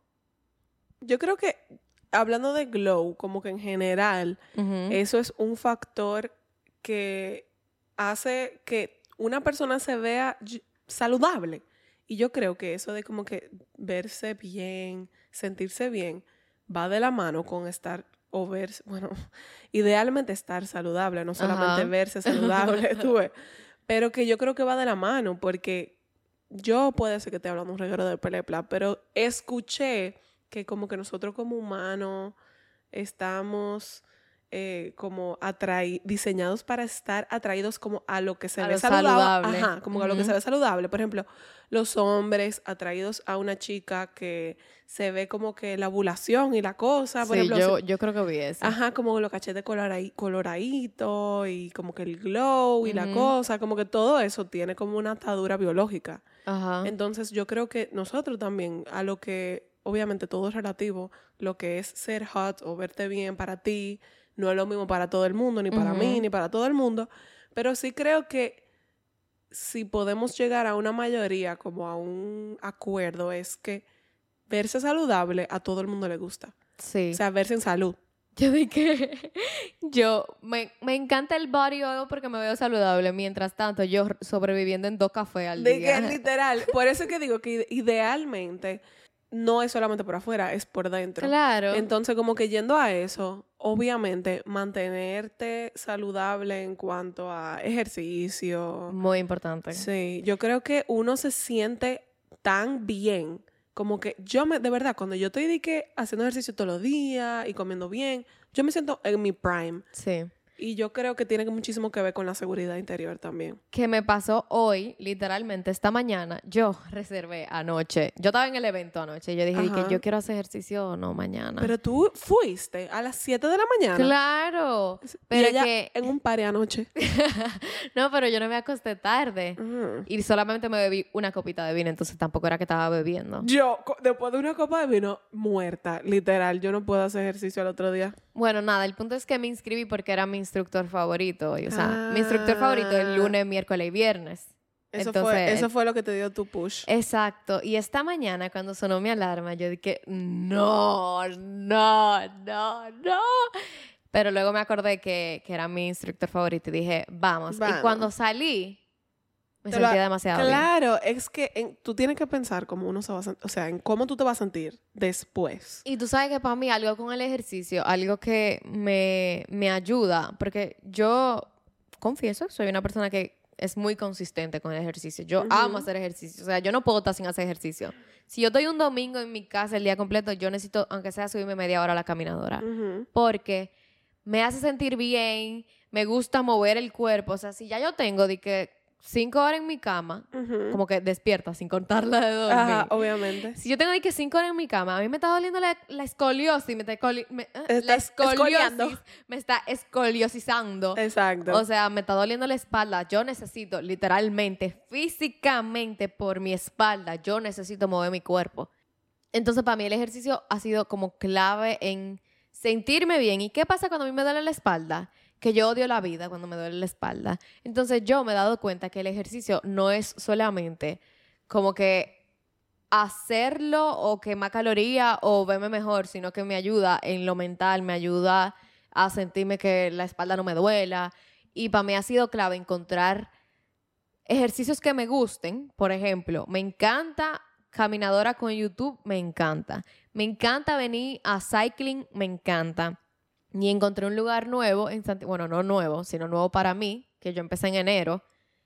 Yo creo que, hablando de glow, como que en general, Uh-huh. eso es un factor que hace que una persona se vea y- saludable. Y yo creo que eso de como que verse bien, sentirse bien, va de la mano con estar o verse, bueno, idealmente estar saludable, no solamente Ajá. verse saludable, tú ves. Pero que yo creo que va de la mano, porque yo puede ser que esté hablando un reguero de pelepla, pero escuché que como que nosotros como humanos estamos eh, como atraí diseñados para estar atraídos como a lo que se A ve lo saludable. saludable. Ajá, como a lo que Ujú. se ve saludable. Por ejemplo, los hombres atraídos a una chica que se ve como que la ovulación y la cosa. Por Sí, ejemplo, yo, se- yo creo que vi eso. ajá, como los cachetes colorai- coloraditos y como que el glow y la Ujú. cosa, como que todo eso tiene como una atadura biológica. Ajá. Entonces yo creo que nosotros también, a lo que, obviamente todo es relativo, lo que es ser hot o verte bien para ti, no es lo mismo para todo el mundo, ni para mí, Ujú. ni para todo el mundo, pero sí creo que si podemos llegar a una mayoría, como a un acuerdo, es que verse saludable a todo el mundo le gusta. Sí. O sea, verse en salud. Yo dije, yo, me, me encanta el body oil porque me veo saludable. Mientras tanto, yo sobreviviendo en dos cafés al De día. que literal, por eso es que digo que ide- idealmente no es solamente por afuera, es por dentro. Claro. Entonces, como que yendo a eso, obviamente mantenerte saludable en cuanto a ejercicio. Muy importante. Sí, yo creo que uno se siente tan bien, como que yo me, de verdad, cuando yo estoy de que haciendo ejercicio todos los días y comiendo bien, yo me siento en mi prime. Sí. Y yo creo que tiene muchísimo que ver con la seguridad interior también. Que me pasó hoy, literalmente, esta mañana. Yo reservé anoche. Yo estaba en el evento anoche. Y yo dije, Ajá. que yo quiero hacer ejercicio o no mañana. Pero tú fuiste a las siete de la mañana. Claro. Y Pero ella que... en un party anoche. No, pero yo no me acosté tarde. Ujú. Y solamente me bebí una copita de vino. Entonces tampoco era que estaba bebiendo. Yo, co- después de una copa de vino, muerta, literal. Yo no puedo hacer ejercicio el otro día. Bueno, nada, el punto es que me inscribí porque era mi instructor favorito. Y, o sea, mi Ah. instructor favorito es lunes, miércoles y viernes. Eso, Entonces, fue, eso fue lo que te dio tu push. exacto. Y esta mañana, cuando sonó mi alarma, yo dije, no, no, no, no. Pero luego me acordé que, que era mi instructor favorito y dije, vamos. Vamos. Y cuando salí, me Te lo- sentía demasiado bien. Claro, es que en- tú tienes que pensar cómo uno se va a sentir, o sea, en cómo tú te vas a sentir después. Y tú sabes que para mí algo con el ejercicio, algo que me, me ayuda, porque yo confieso, soy una persona que es muy consistente con el ejercicio. Yo Ujú. amo hacer ejercicio. O sea, yo no puedo estar sin hacer ejercicio. Si yo estoy un domingo en mi casa el día completo, yo necesito, aunque sea subirme media hora a la caminadora. Ujú. Porque me hace sentir bien, me gusta mover el cuerpo. O sea, si ya yo tengo de que cinco horas en mi cama, Ujú. como que despierta sin contarla de dormir. Ajá, obviamente. Si yo tengo de que cinco horas en mi cama, a mí me está doliendo la, la escoliosis, me está, escoli- me- eh, la Estás escoliando. escoliosis me está escoliosizando. Exacto. O sea, me está doliendo la espalda. Yo necesito, literalmente, físicamente, por mi espalda, yo necesito mover mi cuerpo. Entonces, para mí el ejercicio ha sido como clave en sentirme bien. ¿Y qué pasa cuando a mí me duele la espalda? Que yo odio la vida cuando me duele la espalda. Entonces, yo me he dado cuenta que el ejercicio no es solamente como que hacerlo o quemar calorías o verme mejor, sino que me ayuda en lo mental, me ayuda a sentirme que la espalda no me duela. Y para mí ha sido clave encontrar ejercicios que me gusten. Por ejemplo, me encanta caminadora con YouTube, me encanta. Me encanta venir a cycling, me encanta. Y encontré un lugar nuevo, en Santi- bueno, no nuevo, sino nuevo para mí, que yo empecé en enero,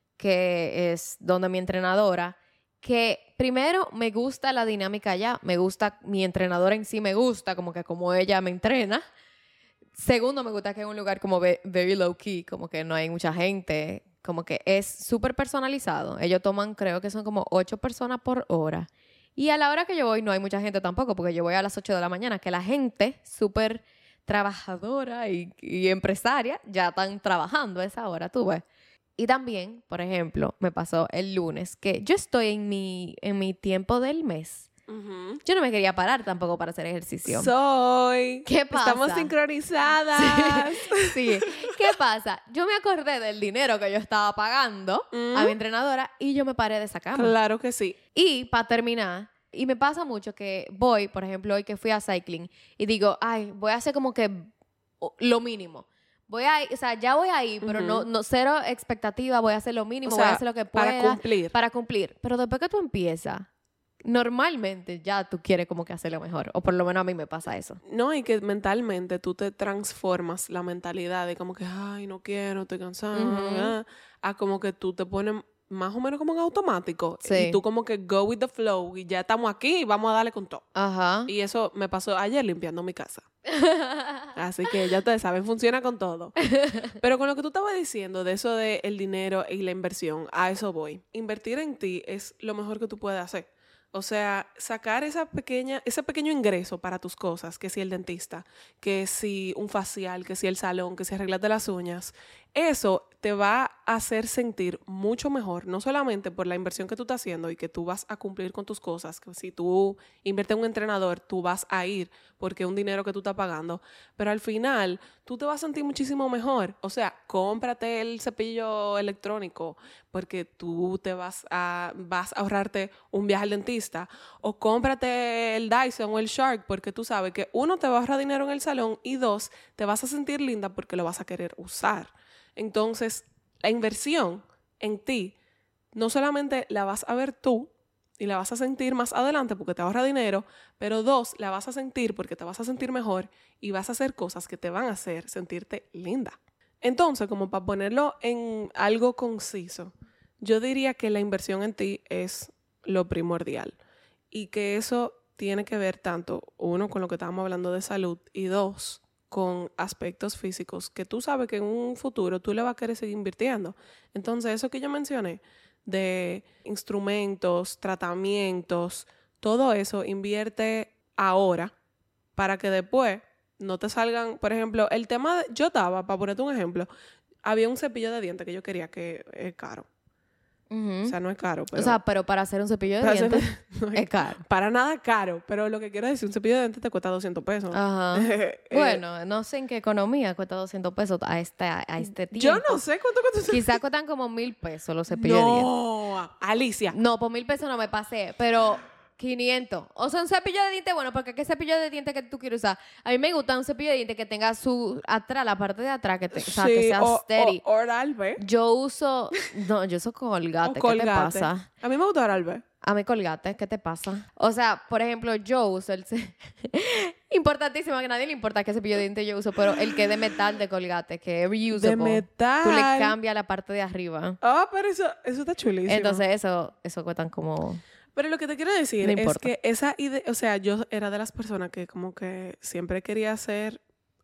que es donde mi entrenadora, que primero me gusta la dinámica allá, me gusta, mi entrenadora en sí me gusta, como que como ella me entrena. Segundo, me gusta que es un lugar como ve- very low key, como que no hay mucha gente, como que es súper personalizado. Ellos toman, creo que son como ocho personas por hora. Y a la hora que yo voy no hay mucha gente tampoco, porque yo voy a las ocho de la mañana, que la gente súper trabajadora y, y empresaria ya están trabajando a esa hora, tú ves. Y también, por ejemplo, me pasó el lunes que yo estoy en mi, en mi tiempo del mes. Uh-huh. Yo no me quería parar tampoco para hacer ejercicio. Soy. ¿Qué pasa? Estamos sincronizadas. Sí. sí. ¿Qué pasa? Yo me acordé del dinero que yo estaba pagando mm. a mi entrenadora y yo me paré de esa cama. Claro que sí. Y para terminar, y me pasa mucho que voy, por ejemplo, hoy que fui a cycling y digo, ay, voy a hacer como que lo mínimo. Voy a ir, o sea, ya voy ahí, pero uh-huh. no, no cero expectativa, voy a hacer lo mínimo, o sea, voy a hacer lo que pueda. Para cumplir. Para cumplir. Pero después que tú empiezas, normalmente ya tú quieres como que hacerlo mejor. O por lo menos a mí me pasa eso. No, y que mentalmente tú te transformas la mentalidad de como que, ay, no quiero, estoy cansada. Uh-huh. A como que tú te pones más o menos como en automático. Sí. Y tú como que go with the flow. Y ya estamos aquí y vamos a darle con todo. Ajá. Y eso me pasó ayer limpiando mi casa. Así que ya ustedes saben, funciona con todo. Pero con lo que tú estabas diciendo de eso de el dinero y la inversión, a eso voy. Invertir en ti es lo mejor que tú puedes hacer. O sea, sacar esa pequeña, ese pequeño ingreso para tus cosas, que si el dentista, que si un facial, que si el salón, que si arreglarte las uñas, eso te va a hacer sentir mucho mejor, no solamente por la inversión que tú estás haciendo y que tú vas a cumplir con tus cosas, que si tú inviertes en un entrenador, tú vas a ir porque es un dinero que tú estás pagando, pero al final tú te vas a sentir muchísimo mejor. O sea, cómprate el cepillo electrónico porque tú te vas a, vas a ahorrarte un viaje al dentista, o cómprate el Dyson o el Shark porque tú sabes que uno, te va a ahorrar dinero en el salón y dos, te vas a sentir linda porque lo vas a querer usar. Entonces, la inversión en ti, no solamente la vas a ver tú y la vas a sentir más adelante porque te ahorra dinero, pero dos, la vas a sentir porque te vas a sentir mejor y vas a hacer cosas que te van a hacer sentirte linda. Entonces, como para ponerlo en algo conciso, yo diría que la inversión en ti es lo primordial y que eso tiene que ver tanto, uno, con lo que estábamos hablando de salud y dos, con aspectos físicos que tú sabes que en un futuro tú le vas a querer seguir invirtiendo. Entonces, eso que yo mencioné de instrumentos, tratamientos, todo eso invierte ahora para que después no te salgan, por ejemplo, el tema de, yo estaba, para ponerte un ejemplo, había un cepillo de dientes que yo quería que es caro. Uh-huh. O sea, no es caro, pero... O sea, pero para hacer un cepillo de dientes no es, es caro. Para nada caro, pero lo que quiero decir, un cepillo de dientes te cuesta doscientos pesos. Ajá. eh, bueno, no sé en qué economía cuesta doscientos pesos a este, a este tiempo. Yo no sé cuánto cuesta. Quizás cuestan como mil pesos los cepillos no, de dientes. No, Alicia. No, por mil pesos no me pasé, pero... quinientos. O sea, un cepillo de dientes, bueno, porque ¿qué cepillo de dientes que tú quieres usar? A mí me gusta un cepillo de dientes que tenga su atrás, la parte de atrás, que, te, sí, o sea, que sea o, steady. O Oral-B. Yo uso, no, yo uso Colgate. ¿Qué te pasa? A mí me gusta Oral-B. A mí Colgate, ¿qué te pasa? O sea, por ejemplo, yo uso el... Importantísimo, que a nadie le importa qué cepillo de dientes yo uso, pero el que es de metal de Colgate, que es reusable. De metal. Tú le cambias la parte de arriba. Ah, oh, pero eso, eso está chulísimo. Entonces, eso, eso cuestan como... Pero lo que te quiero decir no es que esa idea, o sea, yo era de las personas que como que siempre quería hacer,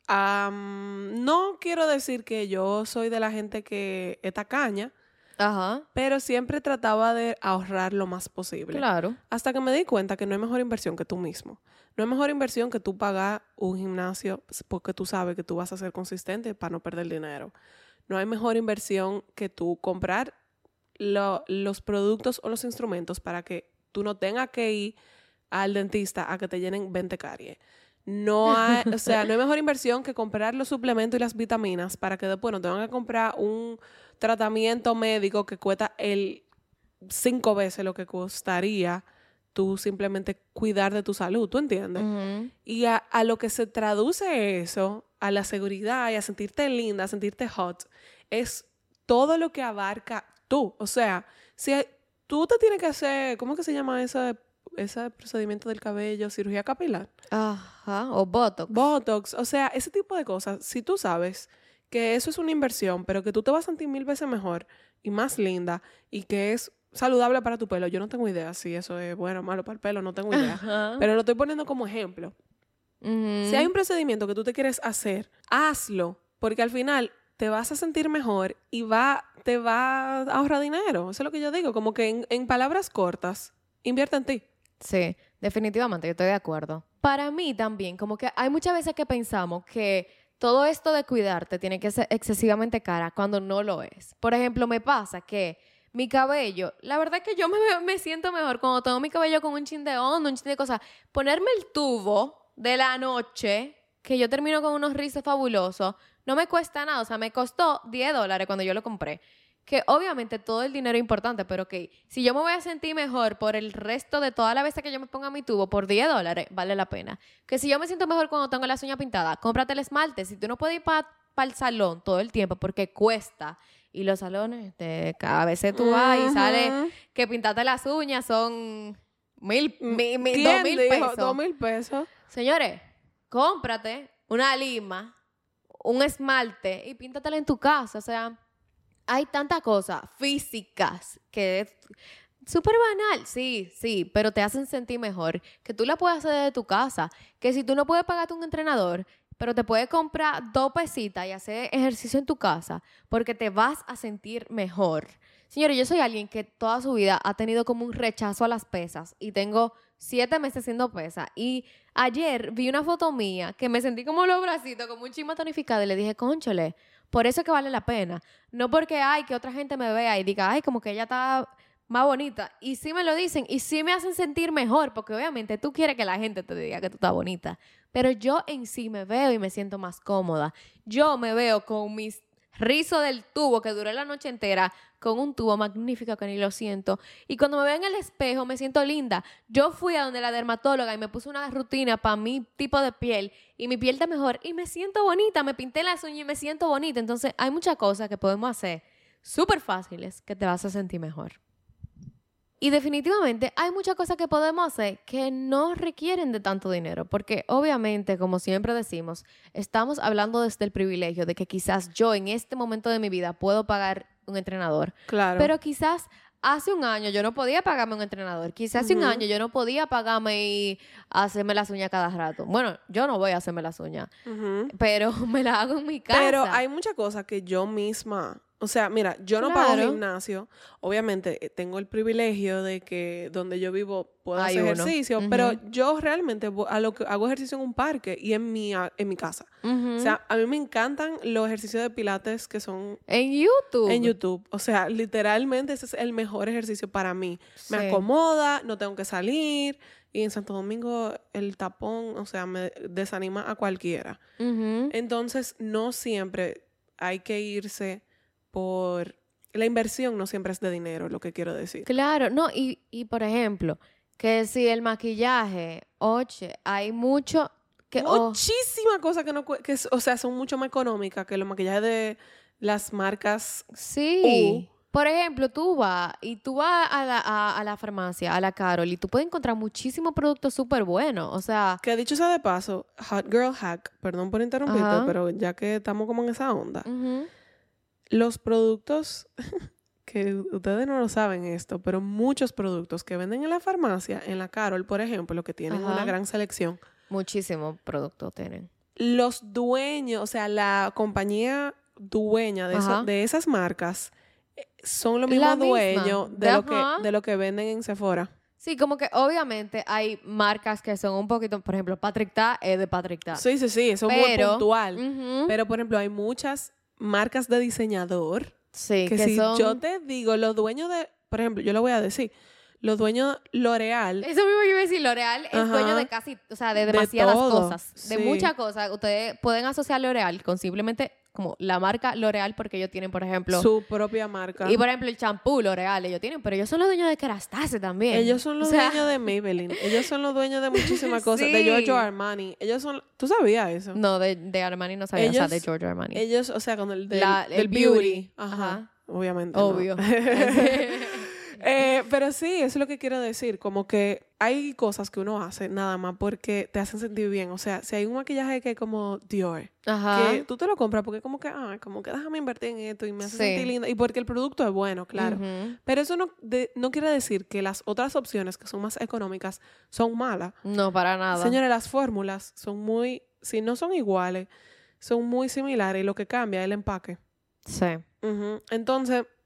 um, no quiero decir que yo soy de la gente que es tacaña, ajá, pero siempre trataba de ahorrar lo más posible. Claro. Hasta que me di cuenta que no hay mejor inversión que tú mismo. No hay mejor inversión que tú pagar un gimnasio porque tú sabes que tú vas a ser consistente para no perder dinero. No hay mejor inversión que tú comprar lo, los productos o los instrumentos para que tú no tengas que ir al dentista a que te llenen veinte caries. No hay, o sea, no hay mejor inversión que comprar los suplementos y las vitaminas para que después no tengan que comprar un tratamiento médico que cuesta el cinco veces lo que costaría tú simplemente cuidar de tu salud, ¿tú entiendes? Uh-huh. Y a, a lo que se traduce eso, a la seguridad y a sentirte linda, a sentirte hot, es todo lo que abarca tú. O sea, si hay, tú te tienes que hacer, ¿cómo que se llama ese, ese procedimiento del cabello? Cirugía capilar. Ajá, o Botox. Botox, o sea, ese tipo de cosas. Si tú sabes que eso es una inversión, pero que tú te vas a sentir mil veces mejor y más linda y que es saludable para tu pelo. Yo no tengo idea si eso es bueno o malo para el pelo, no tengo idea. Ajá. Pero lo estoy poniendo como ejemplo. Uh-huh. Si hay un procedimiento que tú te quieres hacer, hazlo, porque al final te vas a sentir mejor y va, te va a ahorrar dinero. Eso es lo que yo digo. Como que en, en palabras cortas, invierte en ti. Sí, definitivamente, yo estoy de acuerdo. Para mí también, como que hay muchas veces que pensamos que todo esto de cuidarte tiene que ser excesivamente cara cuando no lo es. Por ejemplo, me pasa que mi cabello, la verdad es que yo me, me siento mejor cuando tengo mi cabello con un chin de onda, un chin de cosas. Ponerme el tubo de la noche, que yo termino con unos rizos fabulosos, no me cuesta nada. O sea, me costó diez dólares cuando yo lo compré. Que obviamente todo el dinero es importante, pero que si yo me voy a sentir mejor por el resto de toda la vez que yo me ponga mi tubo por diez dólares, vale la pena. Que si yo me siento mejor cuando tengo las uñas pintadas, cómprate el esmalte. Si tú no puedes ir para pa el salón todo el tiempo porque cuesta, y los salones, de, cada vez tú vas y sale que pintarte las uñas son mil, mi, mi, dos mil pesos. Dos mil pesos. Señores, cómprate una lima, un esmalte y píntatela en tu casa. O sea, hay tantas cosas físicas que es súper banal, sí, sí, pero te hacen sentir mejor, que tú la puedes hacer desde tu casa, que si tú no puedes pagarte un entrenador, pero te puedes comprar dos pesitas y hacer ejercicio en tu casa porque te vas a sentir mejor. Señores, yo soy alguien que toda su vida ha tenido como un rechazo a las pesas y tengo siete meses haciendo pesas. Y ayer vi una foto mía que me sentí como los bracitos, como un chisme tonificado y le dije, cónchale, por eso es que vale la pena. No porque, ay, que otra gente me vea y diga, ay, como que ella está más bonita. Y sí me lo dicen y sí me hacen sentir mejor porque obviamente tú quieres que la gente te diga que tú estás bonita. Pero yo en sí me veo y me siento más cómoda. Yo me veo con mis rizos del tubo que duré la noche entera, con un tubo magnífico que ni lo siento. Y cuando me veo en el espejo me siento linda. Yo fui a donde la dermatóloga y me puse una rutina para mi tipo de piel y mi piel está mejor y me siento bonita. Me pinté las uñas y me siento bonita. Entonces hay muchas cosas que podemos hacer súper fáciles que te vas a sentir mejor. Y definitivamente hay muchas cosas que podemos hacer que no requieren de tanto dinero, porque obviamente, como siempre decimos, estamos hablando desde el privilegio de que quizás yo en este momento de mi vida puedo pagar un entrenador. Claro. Pero quizás hace un año yo no podía pagarme un entrenador. Quizás hace uh-huh. un año yo no podía pagarme y hacerme las uñas cada rato. Bueno, yo no voy a hacerme las uñas, uh-huh. pero me las hago en mi casa. Pero hay muchas cosas que yo misma... O sea, mira, yo no claro. pago gimnasio. Obviamente, tengo el privilegio de que donde yo vivo puedo Hay hacer uno. ejercicio, uh-huh. pero yo realmente a lo que hago ejercicio en un parque y en mi, en mi casa. Uh-huh. O sea, a mí me encantan los ejercicios de pilates que son... En YouTube. En YouTube. O sea, literalmente ese es el mejor ejercicio para mí. Sí. Me acomoda, no tengo que salir. Y en Santo Domingo el tapón, o sea, me desanima a cualquiera. Uh-huh. Entonces, no siempre hay que irse... por... La inversión no siempre es de dinero, lo que quiero decir. Claro, no, y, y por ejemplo, que si el maquillaje, oye, hay mucho... que Muchísimas oh, cosas que no... Que, o sea, son mucho más económicas que los maquillajes de las marcas. Sí. Uh. Por ejemplo, tú vas y tú vas a la, a, a la farmacia, a la Carol, y tú puedes encontrar muchísimos productos súper buenos, o sea... Que dicho sea de paso, Hot Girl Hack, perdón por interrumpirte, uh-huh. pero ya que estamos como en esa onda... Uh-huh. Los productos, que ustedes no lo saben esto, pero muchos productos que venden en la farmacia, en la Carol, por ejemplo, que tienen Ajá. una gran selección. Muchísimos productos tienen. Los dueños, o sea, la compañía dueña de, eso, de esas marcas son los mismos dueños de, de, lo que, de lo que venden en Sephora. Sí, como que obviamente hay marcas que son un poquito, por ejemplo, Patrick Ta es de Patrick Ta. Sí, sí, sí, eso es muy puntual. Uh-huh. Pero, por ejemplo, hay muchas... marcas de diseñador. Sí, que, que si son... yo te digo, los dueños de... Por ejemplo, yo lo voy a decir. Los dueños L'Oreal... Eso mismo yo iba a decir. L'Oreal es Ajá. dueño de casi... O sea, de demasiadas de cosas. Sí. De muchas cosas. Ustedes pueden asociar L'Oreal con simplemente... Como la marca L'Oreal, porque ellos tienen, por ejemplo... Su propia marca. Y, por ejemplo, el champú L'Oreal ellos tienen. Pero ellos son los dueños de Kerastase también. Ellos son los o sea... dueños de Maybelline. Ellos son los dueños de muchísimas cosas. Sí. De Giorgio Armani. Ellos son... ¿Tú sabías eso? No, de, de Armani no sabía. Ellos, o sea, de Giorgio Armani. Ellos, o sea, con el, del, la, el del beauty. beauty. Ajá. Ajá. Obviamente Obvio. No. eh, pero sí, eso es lo que quiero decir. Como que hay cosas que uno hace nada más porque te hacen sentir bien. O sea, si hay un maquillaje que es como Dior, Ajá. que tú te lo compras porque como que, ah, como que déjame invertir en esto y me hace sí. sentir linda. Y porque el producto es bueno, claro. Uh-huh. Pero eso no, de, no quiere decir que las otras opciones que son más económicas son malas. No, para nada. Señores, las fórmulas son muy, si no son iguales, son muy similares y lo que cambia es el empaque. Sí. Uh-huh. Entonces,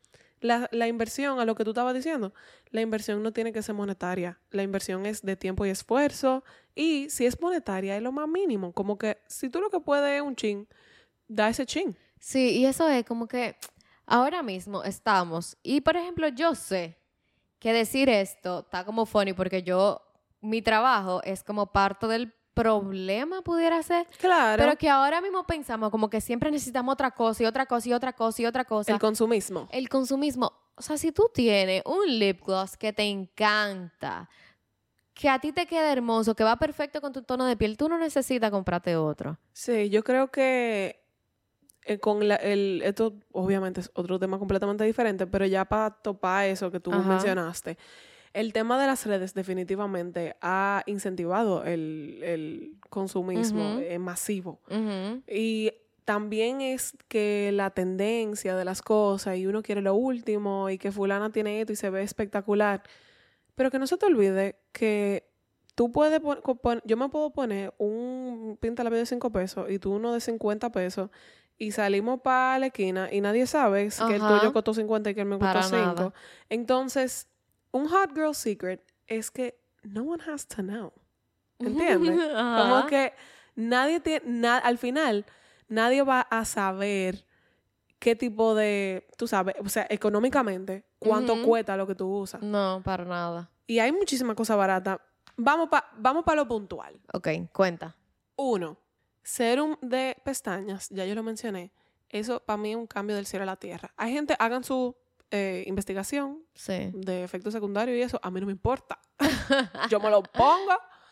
la, la inversión, a lo que tú estabas diciendo, la inversión no tiene que ser monetaria. La inversión es de tiempo y esfuerzo. Y si es monetaria, es lo más mínimo. Como que si tú lo que puedes es un chin, da ese chin. Sí, y eso es como que ahora mismo estamos. Y, por ejemplo, yo sé que decir esto está como funny porque yo, mi trabajo es como parte del problema, pudiera ser. Claro. Pero que ahora mismo pensamos como que siempre necesitamos otra cosa y otra cosa y otra cosa y otra cosa. El consumismo. El consumismo. O sea, si tú tienes un lip gloss que te encanta, que a ti te queda hermoso, que va perfecto con tu tono de piel, tú no necesitas comprarte otro. Sí, yo creo que eh, con la, el, esto obviamente es otro tema completamente diferente, pero ya para topar eso que tú Ajá. mencionaste, el tema de las redes definitivamente ha incentivado el, el consumismo Ujú. eh, masivo. Ujú. Y también es que la tendencia de las cosas y uno quiere lo último y que fulana tiene esto y se ve espectacular. Pero que no se te olvide que tú puedes pon- pon- yo me puedo poner un pintalabio de cinco pesos y tú uno de cincuenta pesos y salimos para la esquina y nadie sabe si que el Ajá. tuyo costó cincuenta y que el mío costó Para cinco. nada. Entonces, un hot girl secret es que no one has to know. ¿Entiendes? Ajá. Como que nadie tiene, na- al final, nadie va a saber qué tipo de, tú sabes, o sea, económicamente, cuánto Ujú. cuesta lo que tú usas. No, para nada. Y hay muchísimas cosas baratas. Vamos para vamos pa lo puntual. Ok, cuenta. Uno, serum de pestañas, ya yo lo mencioné. Eso para mí es un cambio del cielo a la tierra. Hay gente, hagan su eh, investigación Sí. de efectos secundarios y eso, a mí no me importa. Yo me lo pongo.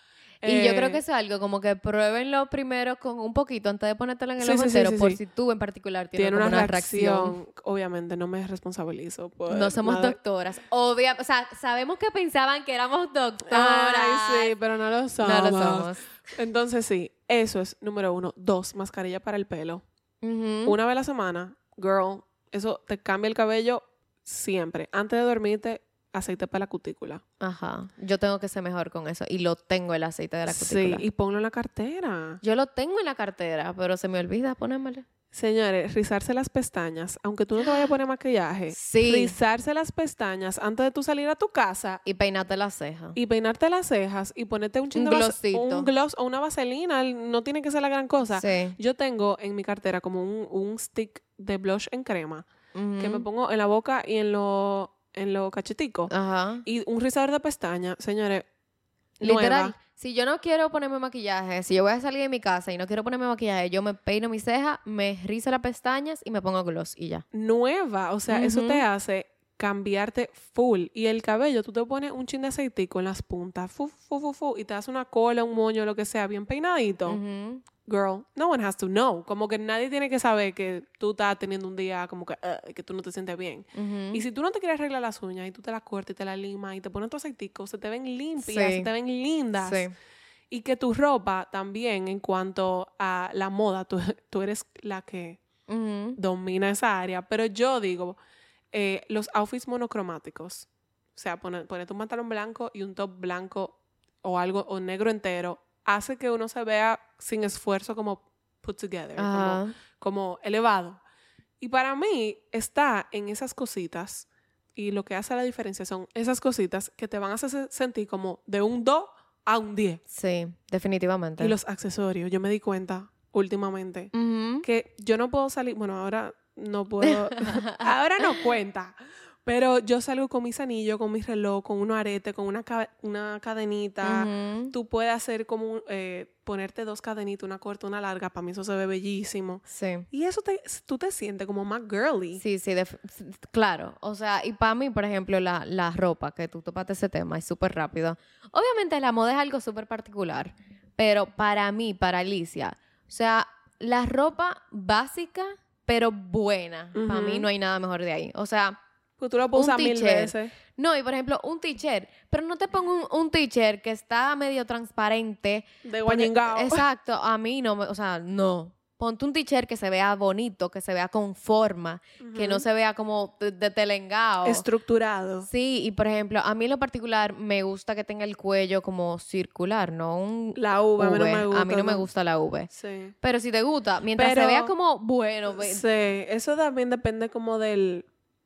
Y yo creo eh, que es algo como que pruébenlo primero con un poquito antes de ponértelo en el Sí, ojo sí, sí, entero, sí, por sí. si tú en particular tienes tiene como una, una reacción. reacción. Obviamente, no me responsabilizo por No somos nada. doctoras. Obvia, o sea, sabemos que pensaban que éramos doctoras. Ay, sí, pero no lo somos. No lo somos. Entonces, sí, eso es número uno. Dos, mascarilla para el pelo. Ujú. Una vez a la semana, girl, eso te cambia el cabello siempre. Antes de dormirte, aceite para la cutícula. Ajá. Yo tengo que ser mejor con eso. Y lo tengo el aceite de la cutícula. Sí, y ponlo en la cartera. Yo lo tengo en la cartera, pero se me olvida ponérmelo. Señores, rizarse las pestañas, aunque tú no te vayas a poner maquillaje, Sí. rizarse las pestañas antes de tú salir a tu casa Y peinarte la ceja. y peinarte las cejas y ponerte un chin Un de vas- glossito. un gloss o una vaselina, no tiene que ser la gran cosa. Sí. Yo tengo en mi cartera como un, un stick de blush en crema Ujú. que me pongo en la boca y en los en lo cacheticos. Ajá. Y un rizador de pestañas, señores, Literal, nueva. si yo no quiero ponerme maquillaje, si yo voy a salir de mi casa y no quiero ponerme maquillaje, yo me peino mis cejas, me rizo las pestañas y me pongo gloss y ya. Nueva. O sea, eso Ujú. te hace cambiarte full. Y el cabello, tú te pones un chin de aceitico en las puntas, fu, fu, fu, fu, y te das una cola, un moño, lo que sea, bien peinadito. Ujú. Girl, no one has to know. Como que nadie tiene que saber que tú estás teniendo un día como que, uh, que tú no te sientes bien. Ujú. Y si tú no te quieres arreglar las uñas y tú te las cortas y te las limas y te pones tu aceitico, se te ven limpias, Sí. se te ven lindas. Sí. Y que tu ropa también, en cuanto a la moda, tú, tú eres la que Ujú. domina esa área. Pero yo digo, eh, los outfits monocromáticos, o sea, poner, ponerte un pantalón blanco y un top blanco o algo, o negro entero, hace que uno se vea sin esfuerzo como put together, como, Ajá. como elevado. Y para mí está en esas cositas, y lo que hace la diferencia son esas cositas que te van a hacer sentir como de un dos a un diez. Sí, definitivamente. Y los accesorios, yo me di cuenta últimamente Ujú. que yo no puedo salir, bueno, ahora no puedo, ahora no cuenta, pero yo salgo con mis anillos, con mi reloj, con unos aretes, con una, ca- una cadenita. Ujú. Tú puedes hacer como, un- eh, ponerte dos cadenitas, una corta, una larga, para mí eso se ve bellísimo. Sí. Y eso te, tú te sientes como más girly. Sí, sí, def- claro. O sea, y para mí, por ejemplo, la, la ropa, que tú topaste ese tema, es súper rápido. Obviamente la moda es algo súper particular, pero para mí, para Alicia, o sea, la ropa básica, pero buena, para Ujú. mí no hay nada mejor de ahí. O sea, Pues tú lo puedes un usar mil t-shirt. veces. no, y por ejemplo, un t-shirt, pero no te pongo un, un t-shirt que está medio transparente. De Pone- guañingao. Exacto, a mí no, me, o sea, no. Ponte un t-shirt que se vea bonito, que se vea con forma, que no Ujú. se vea como de, de telengao. Estructurado. Sí, y por ejemplo, a mí en lo particular me gusta que tenga el cuello como circular, no un La uva, a mí no V. me gusta. A mí no me gusta la V. Sí. Pero si te gusta, mientras Pero- se vea como bueno, ve- Sí, eso también depende como del,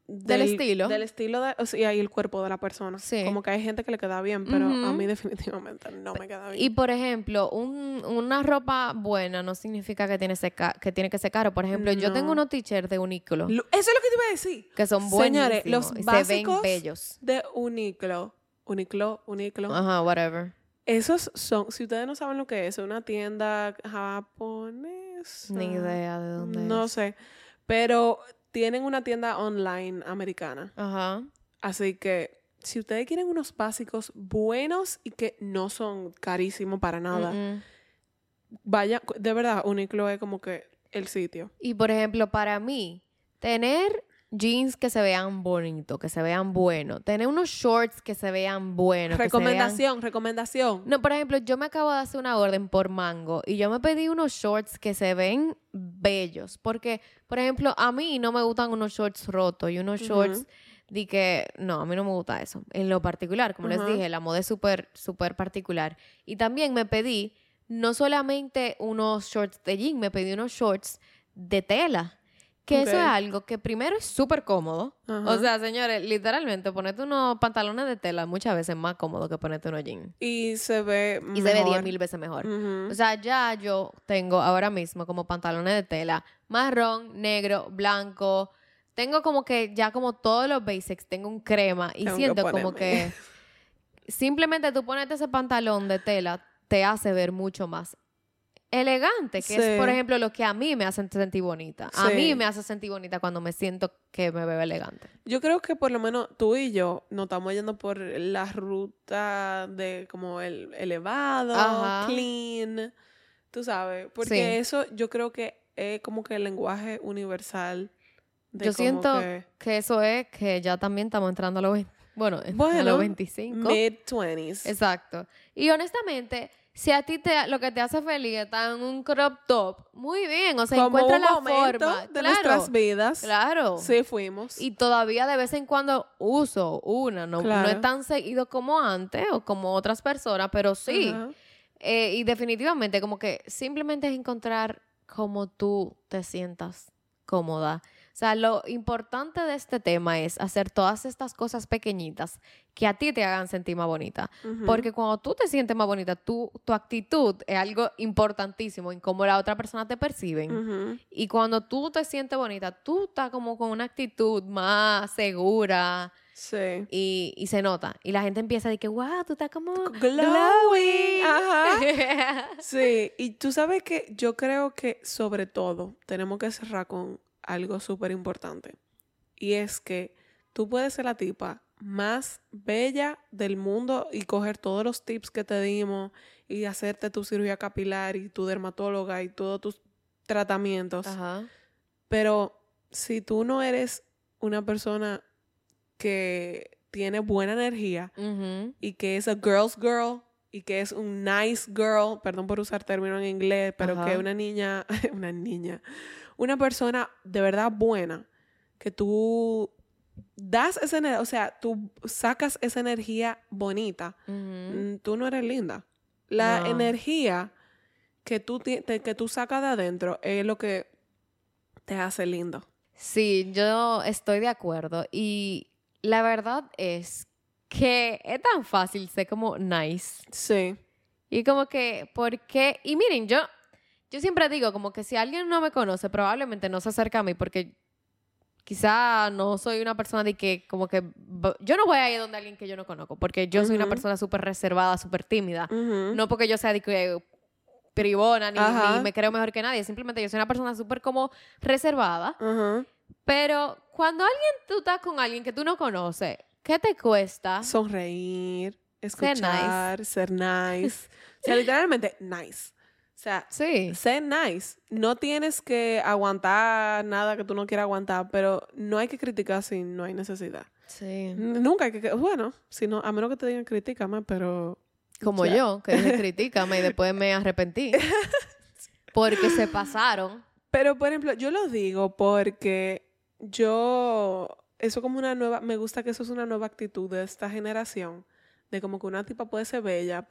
Del estilo. Del estilo de, o sea, y el cuerpo de la persona. Sí. Como que hay gente que le queda bien, pero Ujú. a mí definitivamente no me queda bien. Y por ejemplo, un- una ropa buena no significa que tiene, que ser ca- que tiene que ser caro. Por ejemplo, yo No. tengo unos t-shirts de Uniqlo Lo- eso es lo que te iba a decir. que son buenísimos Señores, los y se ven básicos bellos. de Uniqlo, Uniqlo, Uniqlo, Ajá, whatever. esos son, si ustedes no saben lo que es, es una tienda japonesa. Ni idea de dónde No es. sé, pero tienen una tienda online americana. Ajá. Así que si ustedes quieren unos básicos buenos y que no son carísimos para nada, Mm-mm. vaya, de verdad, Uniqlo es como que el sitio. Y por ejemplo, para mí, tener jeans que se vean bonitos, que se vean buenos, tener unos shorts que se vean buenos, que se vean... Recomendación, recomendación. No, por ejemplo, yo me acabo de hacer una orden por Mango y yo me pedí unos shorts que se ven bellos. Porque, por ejemplo, a mí no me gustan unos shorts rotos y unos Ujú. shorts de que... No, a mí no me gusta eso. En lo particular, como les Ajá. dije, la moda es súper, súper particular. Y también me pedí no solamente unos shorts de jean, me pedí unos shorts de tela. Que eso Ok. es algo que primero es súper cómodo. Ajá. O sea, señores, literalmente ponerte unos pantalones de tela muchas veces es más cómodo que ponerte unos jeans. Y se ve Y se ve mejor. diez mil veces mejor. Ujú. O sea, ya yo tengo ahora mismo como pantalones de tela marrón, negro, blanco. Tengo como que ya como todos los basics. Tengo un crema y Tengo que siento como ponerme. que simplemente tú ponerte ese pantalón de tela te hace ver mucho más elegante, que Sí. es, por ejemplo, lo que a mí me hace sentir bonita. A Sí. mí me hace sentir bonita cuando me siento que me veo elegante. Yo creo que por lo menos tú y yo nos estamos yendo por la ruta de como el elevado, Ajá. clean, tú sabes, porque Sí. eso yo creo que es como que el lenguaje universal de Yo como siento que que eso es que ya también estamos entrando a los, veinte bueno, a Bueno, los veinticinco. mid twenties. Exacto. Y honestamente, si a ti te, lo que te hace feliz está en un crop top, muy bien. O sea, Como encuentra un la momento forma. de claro, nuestras vidas. claro. Sí, fuimos. Y todavía de vez en cuando uso una. No, Claro. no es tan seguido como antes o como otras personas, pero sí. Ajá. Eh, y definitivamente, como que simplemente es encontrar cómo tú te sientas cómoda. O sea, lo importante de este tema es hacer todas estas cosas pequeñitas que a ti te hagan sentir más bonita. Ujú. Porque cuando tú te sientes más bonita, tú, tu actitud es algo importantísimo en cómo la otra persona te percibe. Ujú. Y cuando tú te sientes bonita, tú estás como con una actitud más segura Sí. y, y se nota. Y la gente empieza a decir que, wow, tú estás como Glowing. Ajá. glowing. Sí, y tú sabes que yo creo que sobre todo tenemos que cerrar con algo súper importante. Y es que tú puedes ser la tipa más bella del mundo y coger todos los tips que te dimos y hacerte tu cirugía capilar y tu dermatóloga y todos tus tratamientos. Ajá. Pero si tú no eres una persona que tiene buena energía Ujú. y que es a girl's girl y que es un nice girl, perdón por usar término en inglés, pero Ajá. que es una niña, una niña, una persona de verdad buena, que tú das esa energía, o sea, tú sacas esa energía bonita, Ujú. mm, tú no eres linda. La No. energía que tú, ti- te- que tú sacas de adentro es lo que te hace lindo. Sí, yo estoy de acuerdo. Y la verdad es que es tan fácil ser como nice. Sí. Y como que, ¿por qué? Y miren, yo, yo siempre digo como que si alguien no me conoce, probablemente no se acerca a mí porque quizá no soy una persona de que como que... b- Yo no voy a ir donde alguien que yo no conozco porque yo soy una Ujú. persona súper reservada, súper tímida. Ujú. No porque yo sea de que bribona ni, Ajá. ni me creo mejor que nadie. Simplemente yo soy una persona súper como reservada. Ajá. Pero cuando alguien, tú estás con alguien que tú no conoces, ¿qué te cuesta? Sonreír, Ser escuchar, ser nice. O sea, literalmente nice. O sea, Sí. ser nice. No tienes que aguantar nada que tú no quieras aguantar, pero no hay que criticar si no hay necesidad. Sí. N- Nunca hay que... Bueno, si no, a menos que te digan critícame, pero... Como ya. yo, que dije critícame y después me arrepentí. Porque se pasaron. Pero, por ejemplo, yo lo digo porque yo... Eso como una nueva... Me gusta que eso es una nueva actitud de esta generación. De como que una tipa puede ser bella, pero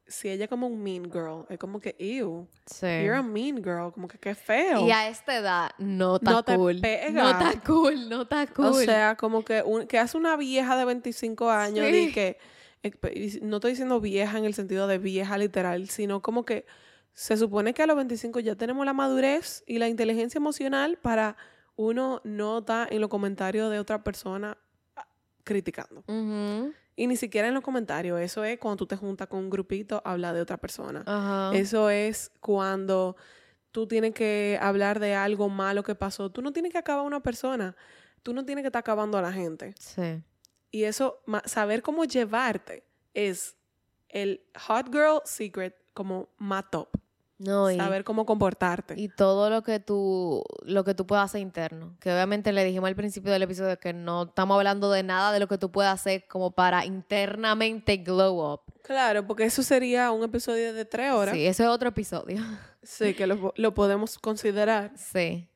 si ella es como un mean girl, es como que, ew, Sí. you're a mean girl, como que qué feo. Y a esta edad no está No te cool. pega. No está cool, no está cool. O sea, como que, un, que hace una vieja de veinticinco años Sí. y que, y no estoy diciendo vieja en el sentido de vieja literal, sino como que se supone que a los veinticinco ya tenemos la madurez y la inteligencia emocional para uno no estar en los comentarios de otra persona criticando. Ujú. Y ni siquiera en los comentarios. Eso es cuando tú te juntas con un grupito a hablar de otra persona. Ajá. Eso es cuando tú tienes que hablar de algo malo que pasó. Tú no tienes que acabar a una persona. Tú no tienes que estar acabando a la gente. Sí. Y eso, ma- saber cómo llevarte es el hot girl secret como más top. No, y, Saber cómo comportarte. y todo lo que tú lo que tú puedas hacer interno. Que obviamente le dijimos al principio del episodio que no estamos hablando de nada de lo que tú puedas hacer como para internamente glow up. Claro, porque eso sería un episodio de tres horas. Sí, eso es otro episodio. Sí, que lo, lo podemos considerar. Sí.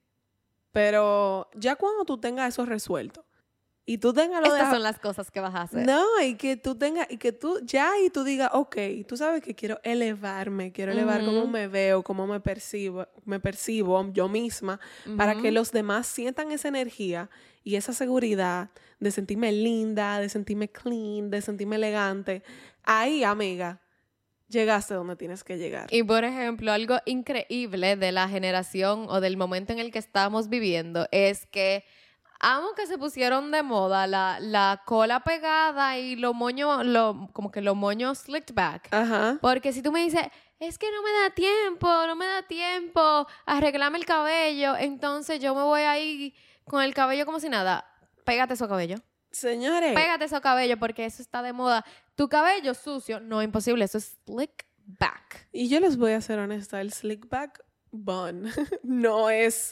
Pero ya cuando tú tengas eso resuelto y tú tengas lo de... Estas son las cosas que vas a hacer. No, y que tú tengas, y que tú ya y tú digas, ok, tú sabes que quiero elevarme, quiero elevar Ujú. cómo me veo, cómo me percibo, me percibo yo misma, para que Ujú. los demás sientan esa energía y esa seguridad de sentirme linda, de sentirme clean, de sentirme elegante. Ahí, amiga, llegaste donde tienes que llegar. Y por ejemplo, algo increíble de la generación o del momento en el que estamos viviendo es que amo que se pusieron de moda la, la cola pegada y los moños, lo, como que los moños slicked back. Ajá. Porque si tú me dices, es que no me da tiempo, no me da tiempo a arreglarme el cabello, entonces yo me voy ahí con el cabello como si nada. Pégate ese cabello. Señores, Pégate ese cabello porque eso está de moda. Tu cabello sucio, no, imposible, eso es slick back. y yo les voy a ser honesta, el slick back bun no es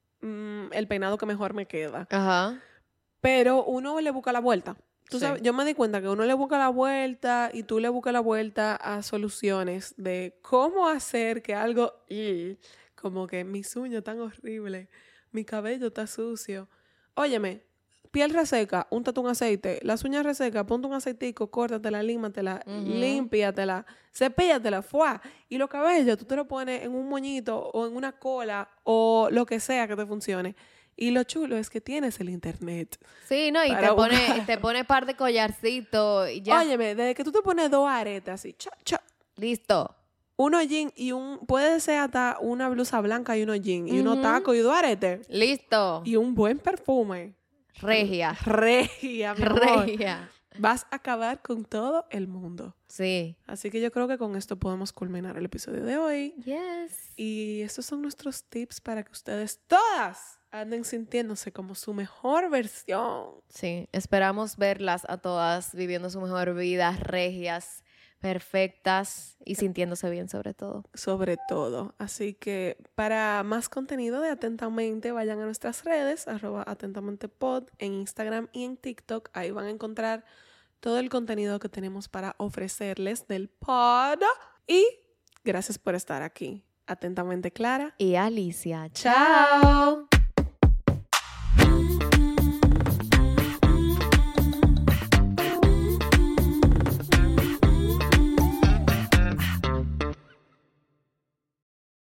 mm, el peinado que mejor me queda. Ajá. Pero uno le busca la vuelta. Tú Sí. sabes, yo me di cuenta que uno le busca la vuelta y tú le buscas la vuelta a soluciones de cómo hacer que algo, y como que mis uñas están horribles, mi cabello está sucio. Óyeme, piel reseca, úntate un aceite. Las uñas resecas, ponte un aceitico, córtatela, límatela, Ujú. límpiatela, cepíllatela, fuá. Y los cabellos, tú te los pones en un moñito o en una cola o lo que sea que te funcione. Y lo chulo es que tienes el internet. Sí, no, y Para te pone, buscar. y te pone par de collarcitos y ya. Óyeme, desde que tú te pones dos aretes así, cha, cha, Listo. uno jean y un, puede ser hasta una blusa blanca y uno jean, y unos Ujú. tacos y dos aretes, Listo. y un buen perfume. Regia. Regia, mi amor. Regia. Vas a acabar con todo el mundo. Sí. Así que yo creo que con esto podemos culminar el episodio de hoy. Yes. Y estos son nuestros tips para que ustedes todas anden sintiéndose como su mejor versión. Sí, esperamos verlas a todas viviendo su mejor vida, regias, perfectas y sintiéndose bien sobre todo. Sobre todo. Así que para más contenido de Atentamente, vayan a nuestras redes, arroba atentamentepod, en Instagram y en TikTok. Ahí van a encontrar todo el contenido que tenemos para ofrecerles del pod. Y gracias por estar aquí. Atentamente, Clara. Y Alicia. Chao.